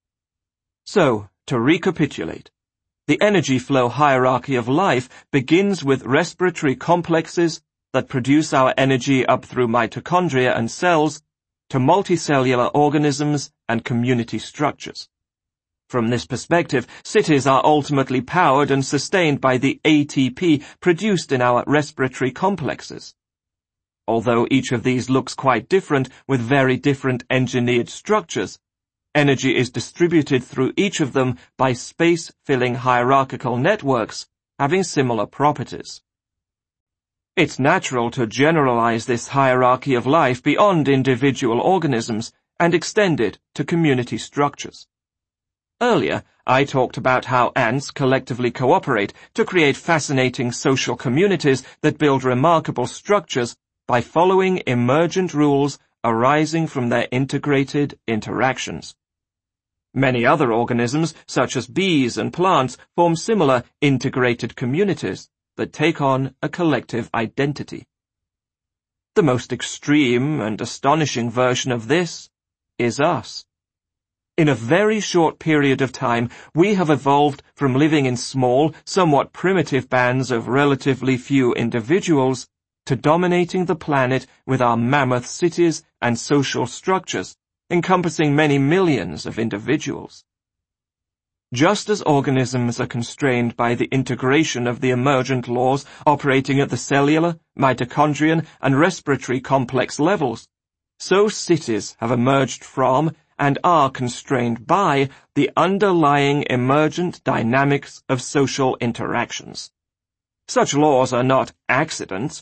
S1: So, to recapitulate, the energy flow hierarchy of life begins with respiratory complexes that produce our energy up through mitochondria and cells to multicellular organisms and community structures. From this perspective, cities are ultimately powered and sustained by the A T P produced in our respiratory complexes. Although each of these looks quite different with very different engineered structures, energy is distributed through each of them by space-filling hierarchical networks having similar properties. It's natural to generalize this hierarchy of life beyond individual organisms and extend it to community structures. Earlier, I talked about how ants collectively cooperate to create fascinating social communities that build remarkable structures by following emergent rules arising from their integrated interactions. Many other organisms, such as bees and plants, form similar integrated communities that take on a collective identity. The most extreme and astonishing version of this is us. In a very short period of time, we have evolved from living in small, somewhat primitive bands of relatively few individuals to dominating the planet with our mammoth cities and social structures, encompassing many millions of individuals. Just as organisms are constrained by the integration of the emergent laws operating at the cellular, mitochondrial, and respiratory complex levels, so cities have emerged from and are constrained by the underlying emergent dynamics of social interactions. Such laws are not accidents,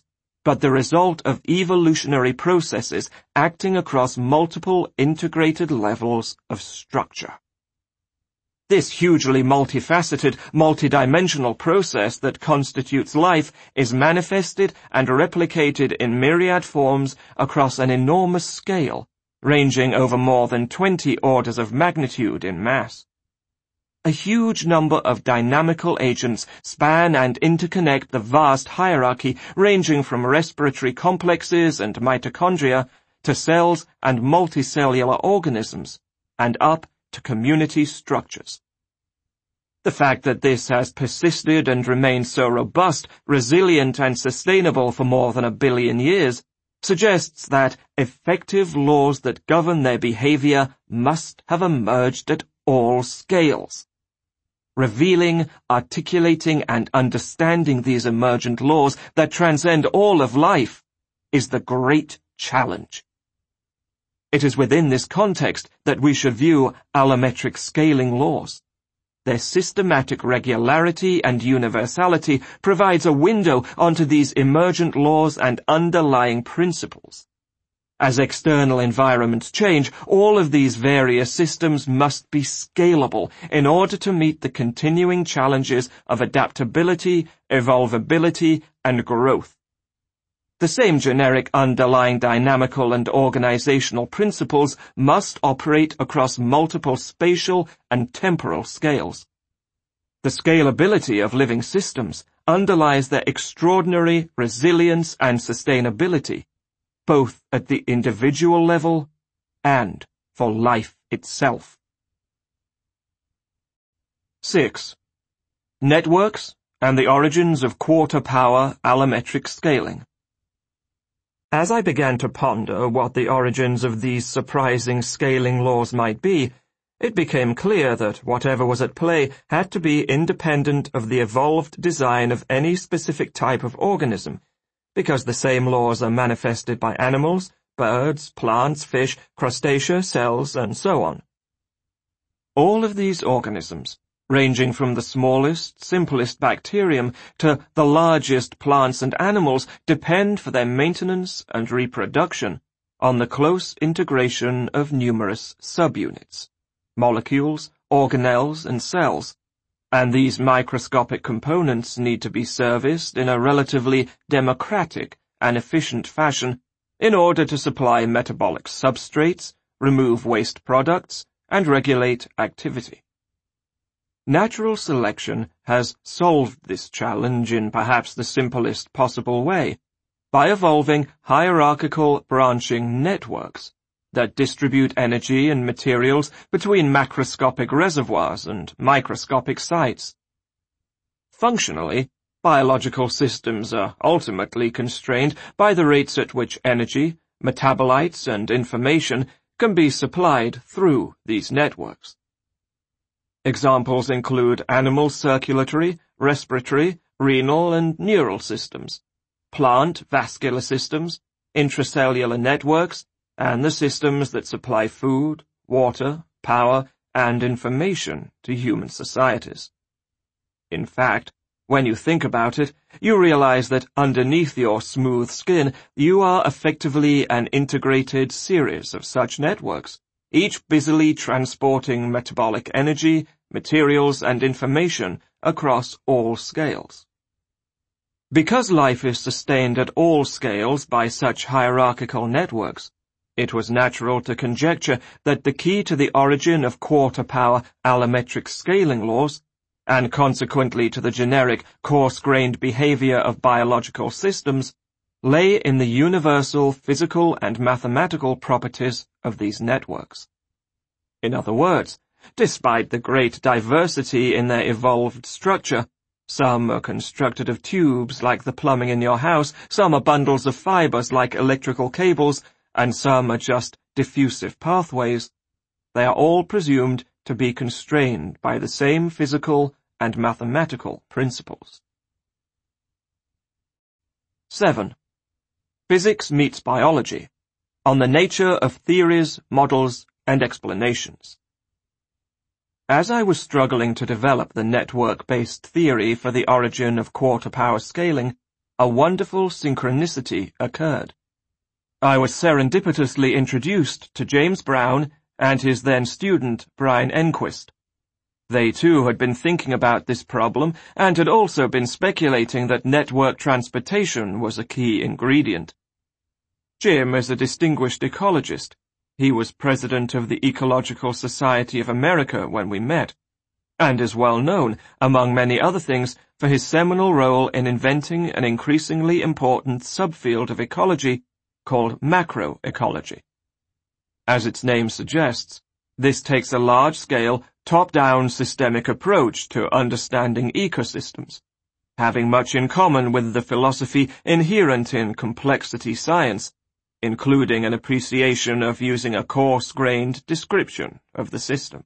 S1: but the result of evolutionary processes acting across multiple integrated levels of structure. This hugely multifaceted, multidimensional process that constitutes life is manifested and replicated in myriad forms across an enormous scale, ranging over more than twenty orders of magnitude in mass. A huge number of dynamical agents span and interconnect the vast hierarchy ranging from respiratory complexes and mitochondria to cells and multicellular organisms, and up to community structures. The fact that this has persisted and remained so robust, resilient, and sustainable for more than a billion years suggests that effective laws that govern their behavior must have emerged at all scales. Revealing, articulating, and understanding these emergent laws that transcend all of life is the great challenge. It is within this context that we should view allometric scaling laws. Their systematic regularity and universality provides a window onto these emergent laws and underlying principles. As external environments change, all of these various systems must be scalable in order to meet the continuing challenges of adaptability, evolvability, and growth. The same generic underlying dynamical and organizational principles must operate across multiple spatial and temporal scales. The scalability of living systems underlies their extraordinary resilience and sustainability, both at the individual level and for life itself. six. Networks and the origins of quarter-power allometric scaling. As I began to ponder what the origins of these surprising scaling laws might be, it became clear that whatever was at play had to be independent of the evolved design of any specific type of organism, because the same laws are manifested by animals, birds, plants, fish, crustacea, cells, and so on. All of these organisms, ranging from the smallest, simplest bacterium to the largest plants and animals, depend for their maintenance and reproduction on the close integration of numerous subunits, molecules, organelles, and cells, and these microscopic components need to be serviced in a relatively democratic and efficient fashion in order to supply metabolic substrates, remove waste products, and regulate activity. Natural selection has solved this challenge in perhaps the simplest possible way, by evolving hierarchical branching networks that distribute energy and materials between macroscopic reservoirs and microscopic sites. Functionally, biological systems are ultimately constrained by the rates at which energy, metabolites, and information can be supplied through these networks. Examples include animal circulatory, respiratory, renal, and neural systems, plant vascular systems, intracellular networks, and the systems that supply food, water, power, and information to human societies. In fact, when you think about it, you realize that underneath your smooth skin, you are effectively an integrated series of such networks, each busily transporting metabolic energy, materials, and information across all scales. Because life is sustained at all scales by such hierarchical networks, it was natural to conjecture that the key to the origin of quarter-power allometric scaling laws, and consequently to the generic coarse-grained behavior of biological systems, lay in the universal physical and mathematical properties of these networks. In other words, despite the great diversity in their evolved structure, some are constructed of tubes like the plumbing in your house, some are bundles of fibers like electrical cables, and some are just diffusive pathways, they are all presumed to be constrained by the same physical and mathematical principles. seven. Physics meets biology, on the nature of theories, models, and explanations. As I was struggling to develop the network-based theory for the origin of quarter-power scaling, a wonderful synchronicity occurred. I was serendipitously introduced to James Brown and his then student, Brian Enquist. They too had been thinking about this problem and had also been speculating that network transportation was a key ingredient. Jim is a distinguished ecologist. He was president of the Ecological Society of America when we met, and is well known, among many other things, for his seminal role in inventing an increasingly important subfield of ecology called macroecology. As its name suggests, this takes a large-scale, top-down systemic approach to understanding ecosystems, having much in common with the philosophy inherent in complexity science, including an appreciation of using a coarse-grained description of the system.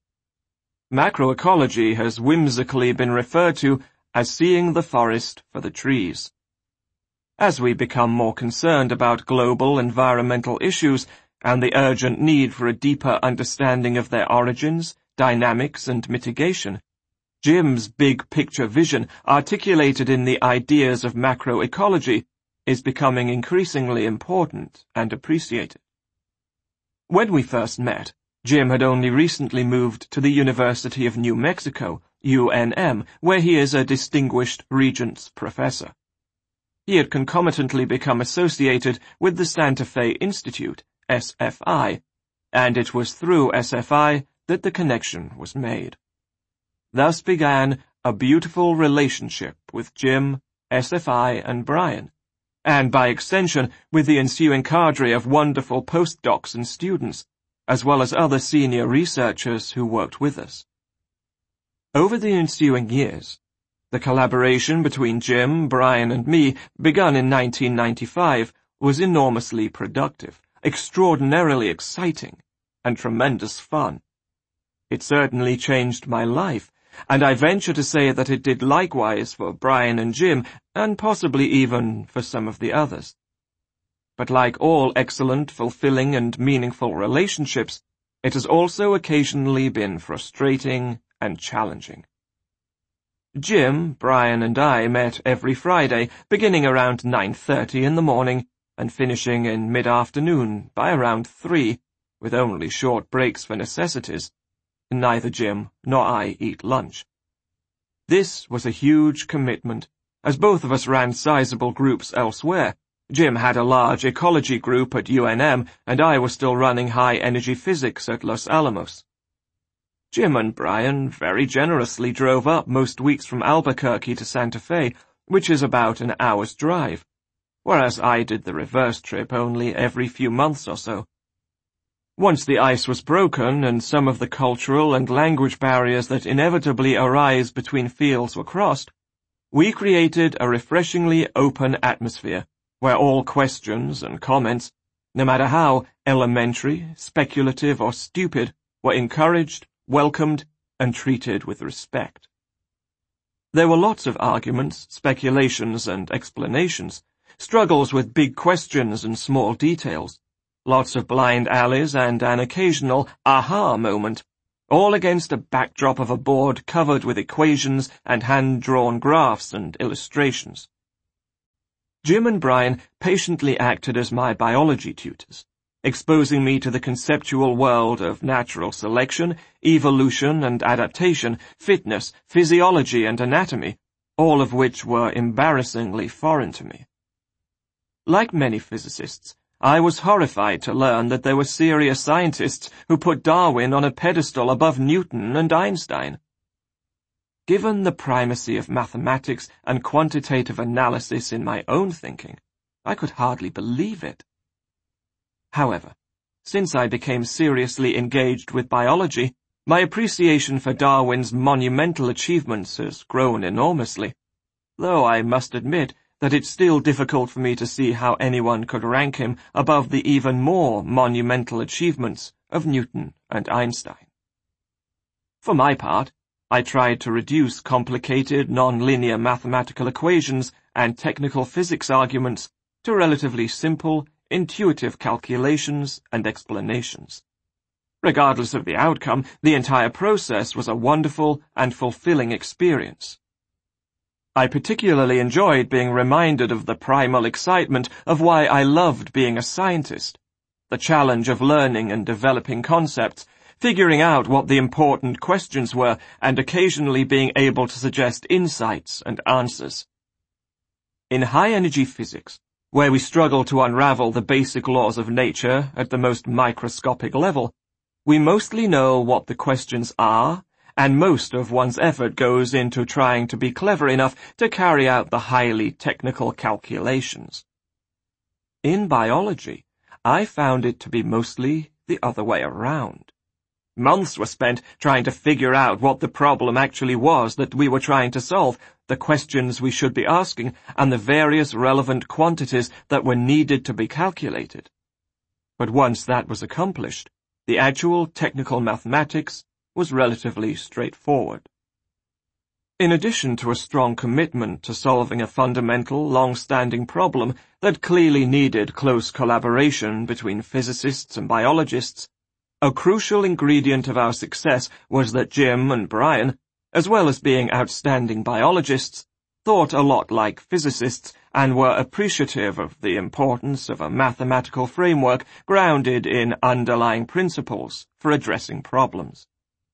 S1: Macroecology has whimsically been referred to as seeing the forest for the trees. As we become more concerned about global environmental issues and the urgent need for a deeper understanding of their origins, dynamics, and mitigation, Jim's big-picture vision, articulated in the ideas of macroecology, is becoming increasingly important and appreciated. When we first met, Jim had only recently moved to the University of New Mexico, U N M, where he is a distinguished Regents Professor. He had concomitantly become associated with the Santa Fe Institute, S F I, and it was through S F I that the connection was made. Thus began a beautiful relationship with Jim, S F I, and Brian, and by extension with the ensuing cadre of wonderful postdocs and students, as well as other senior researchers who worked with us. Over the ensuing years, the collaboration between Jim, Brian, and me, begun in nineteen ninety-five, was enormously productive, extraordinarily exciting, and tremendous fun. It certainly changed my life, and I venture to say that it did likewise for Brian and Jim, and possibly even for some of the others. But like all excellent, fulfilling, and meaningful relationships, it has also occasionally been frustrating and challenging. Jim, Brian, and I met every Friday, beginning around nine thirty in the morning and finishing in mid-afternoon by around three, with only short breaks for necessities. Neither Jim nor I eat lunch. This was a huge commitment, as both of us ran sizable groups elsewhere. Jim had a large ecology group at U N M, and I was still running high-energy physics at Los Alamos. Jim and Brian very generously drove up most weeks from Albuquerque to Santa Fe, which is about an hour's drive, whereas I did the reverse trip only every few months or so. Once the ice was broken and some of the cultural and language barriers that inevitably arise between fields were crossed, we created a refreshingly open atmosphere where all questions and comments, no matter how elementary, speculative, or stupid, were encouraged, welcomed, and treated with respect. There were lots of arguments, speculations, and explanations, struggles with big questions and small details, lots of blind alleys and an occasional aha moment, all against a backdrop of a board covered with equations and hand-drawn graphs and illustrations. Jim and Brian patiently acted as my biology tutors, exposing me to the conceptual world of natural selection, evolution and adaptation, fitness, physiology and anatomy, all of which were embarrassingly foreign to me. Like many physicists, I was horrified to learn that there were serious scientists who put Darwin on a pedestal above Newton and Einstein. Given the primacy of mathematics and quantitative analysis in my own thinking, I could hardly believe it. However, since I became seriously engaged with biology, my appreciation for Darwin's monumental achievements has grown enormously, though I must admit that it's still difficult for me to see how anyone could rank him above the even more monumental achievements of Newton and Einstein. For my part, I tried to reduce complicated non-linear mathematical equations and technical physics arguments to relatively simple, intuitive calculations and explanations. Regardless of the outcome, the entire process was a wonderful and fulfilling experience. I particularly enjoyed being reminded of the primal excitement of why I loved being a scientist, the challenge of learning and developing concepts, figuring out what the important questions were, and occasionally being able to suggest insights and answers. In high-energy physics, where we struggle to unravel the basic laws of nature at the most microscopic level, we mostly know what the questions are, and most of one's effort goes into trying to be clever enough to carry out the highly technical calculations. In biology, I found it to be mostly the other way around. Months were spent trying to figure out what the problem actually was that we were trying to solve, the questions we should be asking, and the various relevant quantities that were needed to be calculated. But once that was accomplished, the actual technical mathematics was relatively straightforward. In addition to a strong commitment to solving a fundamental, long-standing problem that clearly needed close collaboration between physicists and biologists, a crucial ingredient of our success was that Jim and Brian, as well as being outstanding biologists, thought a lot like physicists and were appreciative of the importance of a mathematical framework grounded in underlying principles for addressing problems.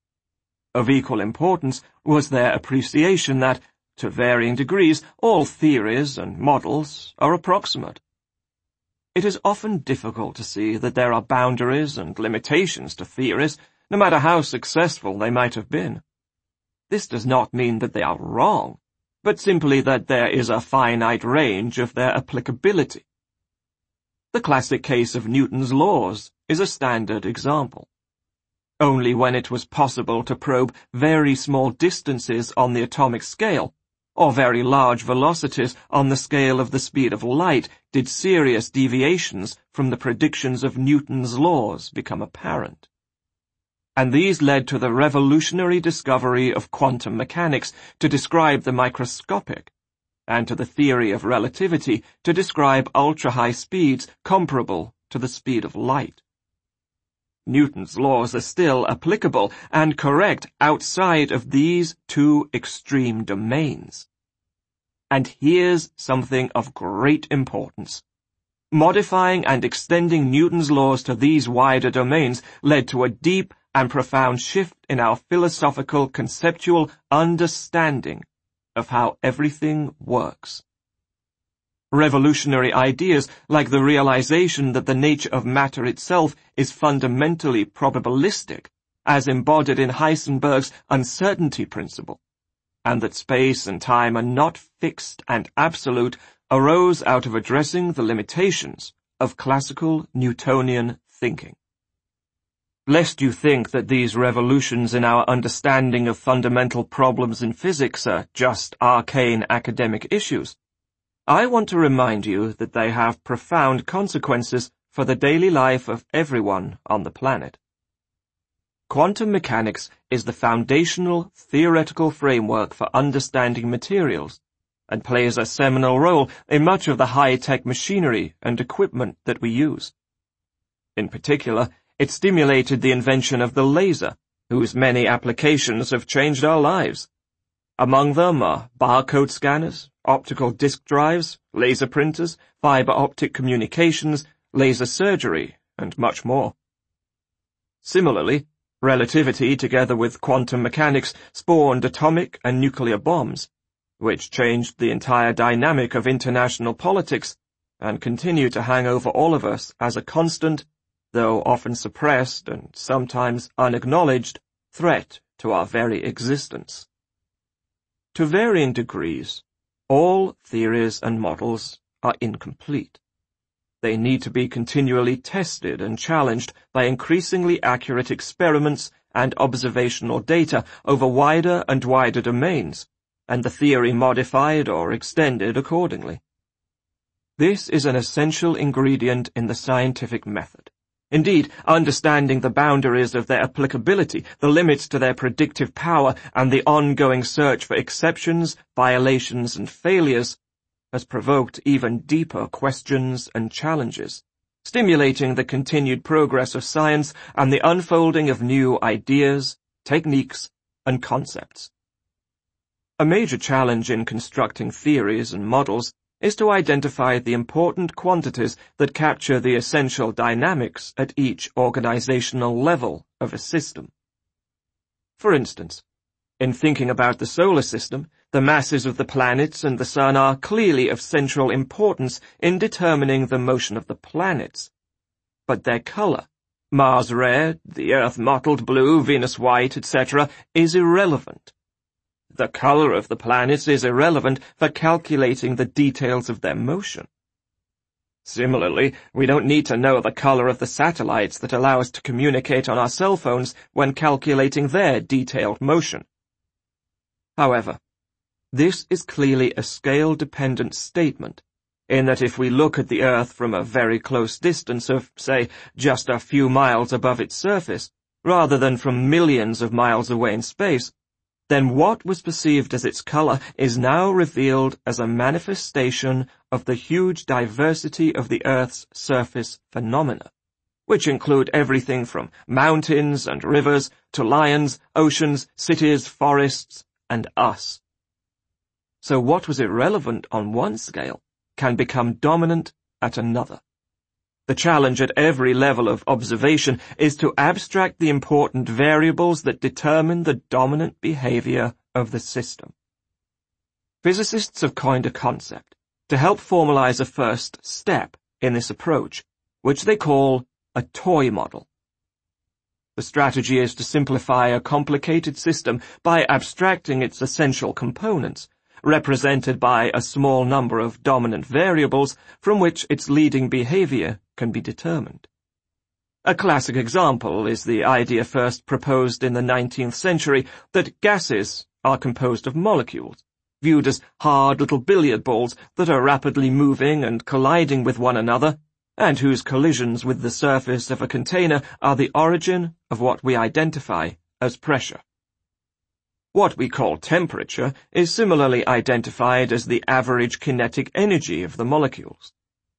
S1: Of equal importance was their appreciation that, to varying degrees, all theories and models are approximate. It is often difficult to see that there are boundaries and limitations to theories, no matter how successful they might have been. This does not mean that they are wrong, but simply that there is a finite range of their applicability. The classic case of Newton's laws is a standard example. Only when it was possible to probe very small distances on the atomic scale, or very large velocities on the scale of the speed of light, did serious deviations from the predictions of Newton's laws become apparent. And these led to the revolutionary discovery of quantum mechanics to describe the microscopic, and to the theory of relativity to describe ultra-high speeds comparable to the speed of light. Newton's laws are still applicable and correct outside of these two extreme domains. And here's something of great importance. Modifying and extending Newton's laws to these wider domains led to a deep and profound shift in our philosophical conceptual understanding of how everything works. Revolutionary ideas like the realization that the nature of matter itself is fundamentally probabilistic, as embodied in Heisenberg's uncertainty principle, and that space and time are not fixed and absolute, arose out of addressing the limitations of classical Newtonian thinking. Lest you think that these revolutions in our understanding of fundamental problems in physics are just arcane academic issues, I want to remind you that they have profound consequences for the daily life of everyone on the planet. Quantum mechanics is the foundational theoretical framework for understanding materials, and plays a seminal role in much of the high-tech machinery and equipment that we use. In particular, it stimulated the invention of the laser, whose many applications have changed our lives. Among them are barcode scanners, optical disk drives, laser printers, fiber optic communications, laser surgery, and much more. Similarly, relativity together with quantum mechanics spawned atomic and nuclear bombs, which changed the entire dynamic of international politics and continue to hang over all of us as a constant, though often suppressed and sometimes unacknowledged, threat to our very existence. To varying degrees, all theories and models are incomplete. They need to be continually tested and challenged by increasingly accurate experiments and observational data over wider and wider domains, and the theory modified or extended accordingly. This is an essential ingredient in the scientific method. Indeed, understanding the boundaries of their applicability, the limits to their predictive power, and the ongoing search for exceptions, violations, and failures has provoked even deeper questions and challenges, stimulating the continued progress of science and the unfolding of new ideas, techniques, and concepts. A major challenge in constructing theories and models is to identify the important quantities that capture the essential dynamics at each organizational level of a system. For instance, in thinking about the solar system, the masses of the planets and the sun are clearly of central importance in determining the motion of the planets. But their color, Mars red, the Earth mottled blue, Venus white, et cetera, is irrelevant. The color of the planets is irrelevant for calculating the details of their motion. Similarly, we don't need to know the color of the satellites that allow us to communicate on our cell phones when calculating their detailed motion. However, this is clearly a scale-dependent statement, in that if we look at the Earth from a very close distance of, say, just a few miles above its surface, rather than from millions of miles away in space, then what was perceived as its color is now revealed as a manifestation of the huge diversity of the Earth's surface phenomena, which include everything from mountains and rivers to lions, oceans, cities, forests, and us. So what was irrelevant on one scale can become dominant at another. The challenge at every level of observation is to abstract the important variables that determine the dominant behavior of the system. Physicists have coined a concept to help formalize a first step in this approach, which they call a toy model. The strategy is to simplify a complicated system by abstracting its essential components, represented by a small number of dominant variables from which its leading behavior can be determined. A classic example is the idea first proposed in the nineteenth century that gases are composed of molecules, viewed as hard little billiard balls that are rapidly moving and colliding with one another, and whose collisions with the surface of a container are the origin of what we identify as pressure. What we call temperature is similarly identified as the average kinetic energy of the molecules.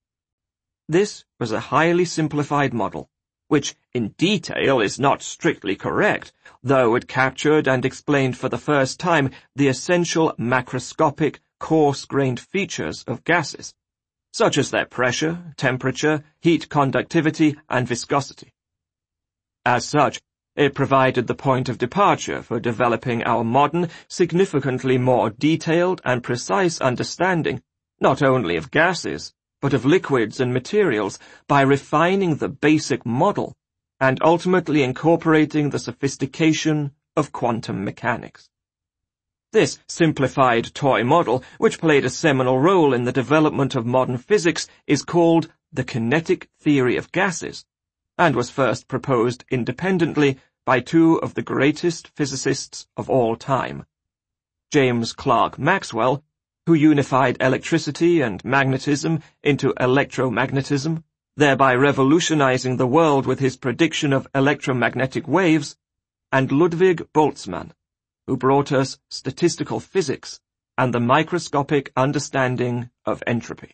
S1: This was a highly simplified model, which in detail is not strictly correct, though it captured and explained for the first time the essential macroscopic, coarse-grained features of gases, such as their pressure, temperature, heat conductivity, and viscosity. As such, it provided the point of departure for developing our modern, significantly more detailed and precise understanding, not only of gases, but of liquids and materials, by refining the basic model and ultimately incorporating the sophistication of quantum mechanics. This simplified toy model, which played a seminal role in the development of modern physics, is called the kinetic theory of gases, and was first proposed independently by two of the greatest physicists of all time, James Clerk Maxwell, who unified electricity and magnetism into electromagnetism, thereby revolutionizing the world with his prediction of electromagnetic waves, and Ludwig Boltzmann, who brought us statistical physics and the microscopic understanding of entropy.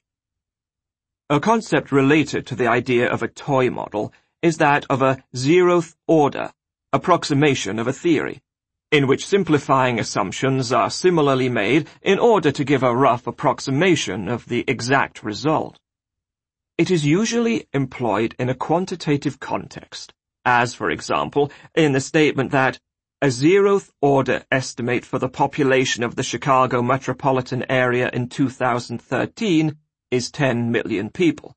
S1: A concept related to the idea of a toy model is that of a zeroth order approximation of a theory, in which simplifying assumptions are similarly made in order to give a rough approximation of the exact result. It is usually employed in a quantitative context, as, for example, in the statement that a zeroth order estimate for the population of the Chicago metropolitan area in two thousand thirteen is ten million people.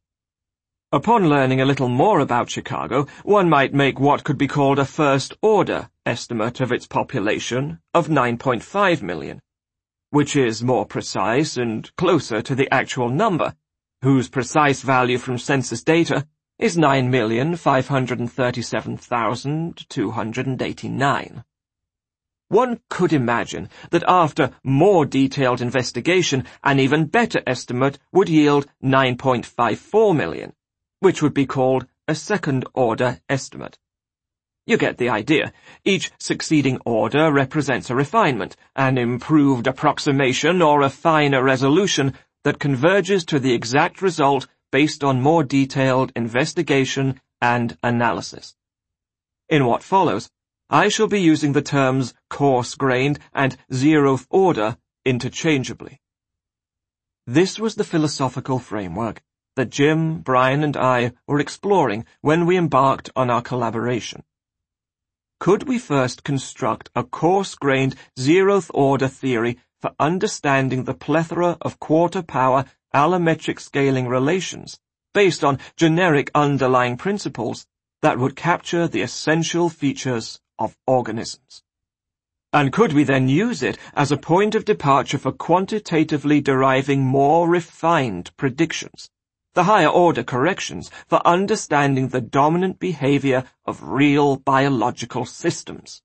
S1: Upon learning a little more about Chicago, one might make what could be called a first-order estimate of its population of nine point five million, which is more precise and closer to the actual number, whose precise value from census data is nine million five hundred thirty-seven thousand two hundred eighty-nine. One could imagine that after more detailed investigation, an even better estimate would yield nine point five four million, which would be called a second-order estimate. You get the idea. Each succeeding order represents a refinement, an improved approximation or a finer resolution that converges to the exact result based on more detailed investigation and analysis. In what follows, I shall be using the terms coarse-grained and zeroth order interchangeably. This was the philosophical framework that Jim, Brian, and I were exploring when we embarked on our collaboration. Could we first construct a coarse-grained zeroth order theory for understanding the plethora of quarter-power allometric scaling relations based on generic underlying principles that would capture the essential features of organisms? And could we then use it as a point of departure for quantitatively deriving more refined predictions, the higher-order corrections for understanding the dominant behavior of real biological systems?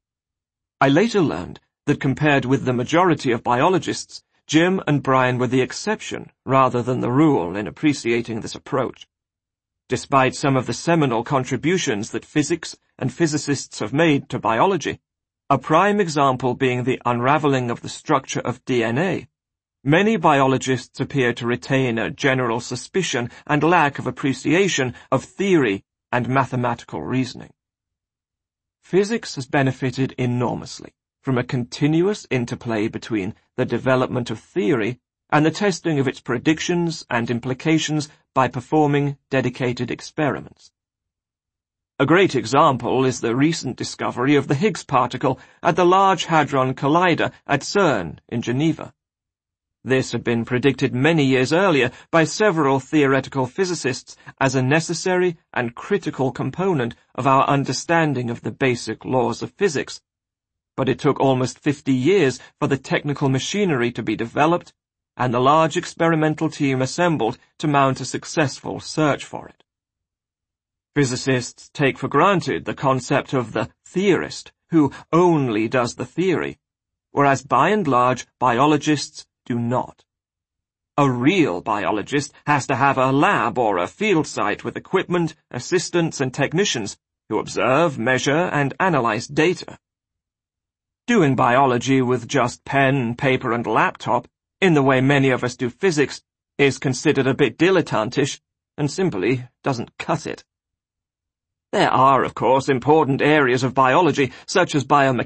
S1: I later learned that compared with the majority of biologists, Jim and Brian were the exception rather than the rule in appreciating this approach. Despite some of the seminal contributions that physics and physicists have made to biology, a prime example being the unraveling of the structure of D N A, many biologists appear to retain a general suspicion and lack of appreciation of theory and mathematical reasoning. Physics has benefited enormously from a continuous interplay between the development of theory and the testing of its predictions and implications by performing dedicated experiments. A great example is the recent discovery of the Higgs particle at the Large Hadron Collider at CERN in Geneva. This had been predicted many years earlier by several theoretical physicists as a necessary and critical component of our understanding of the basic laws of physics, but it took almost fifty years for the technical machinery to be developed and the large experimental team assembled to mount a successful search for it. Physicists take for granted the concept of the theorist, who only does the theory, whereas by and large biologists do not. A real biologist has to have a lab or a field site with equipment, assistants, and technicians who observe, measure, and analyze data. Doing biology with just pen, paper, and laptop, in the way many of us do physics, is considered a bit dilettantish and simply doesn't cut it. There are, of course, important areas of biology, such as biomechanics,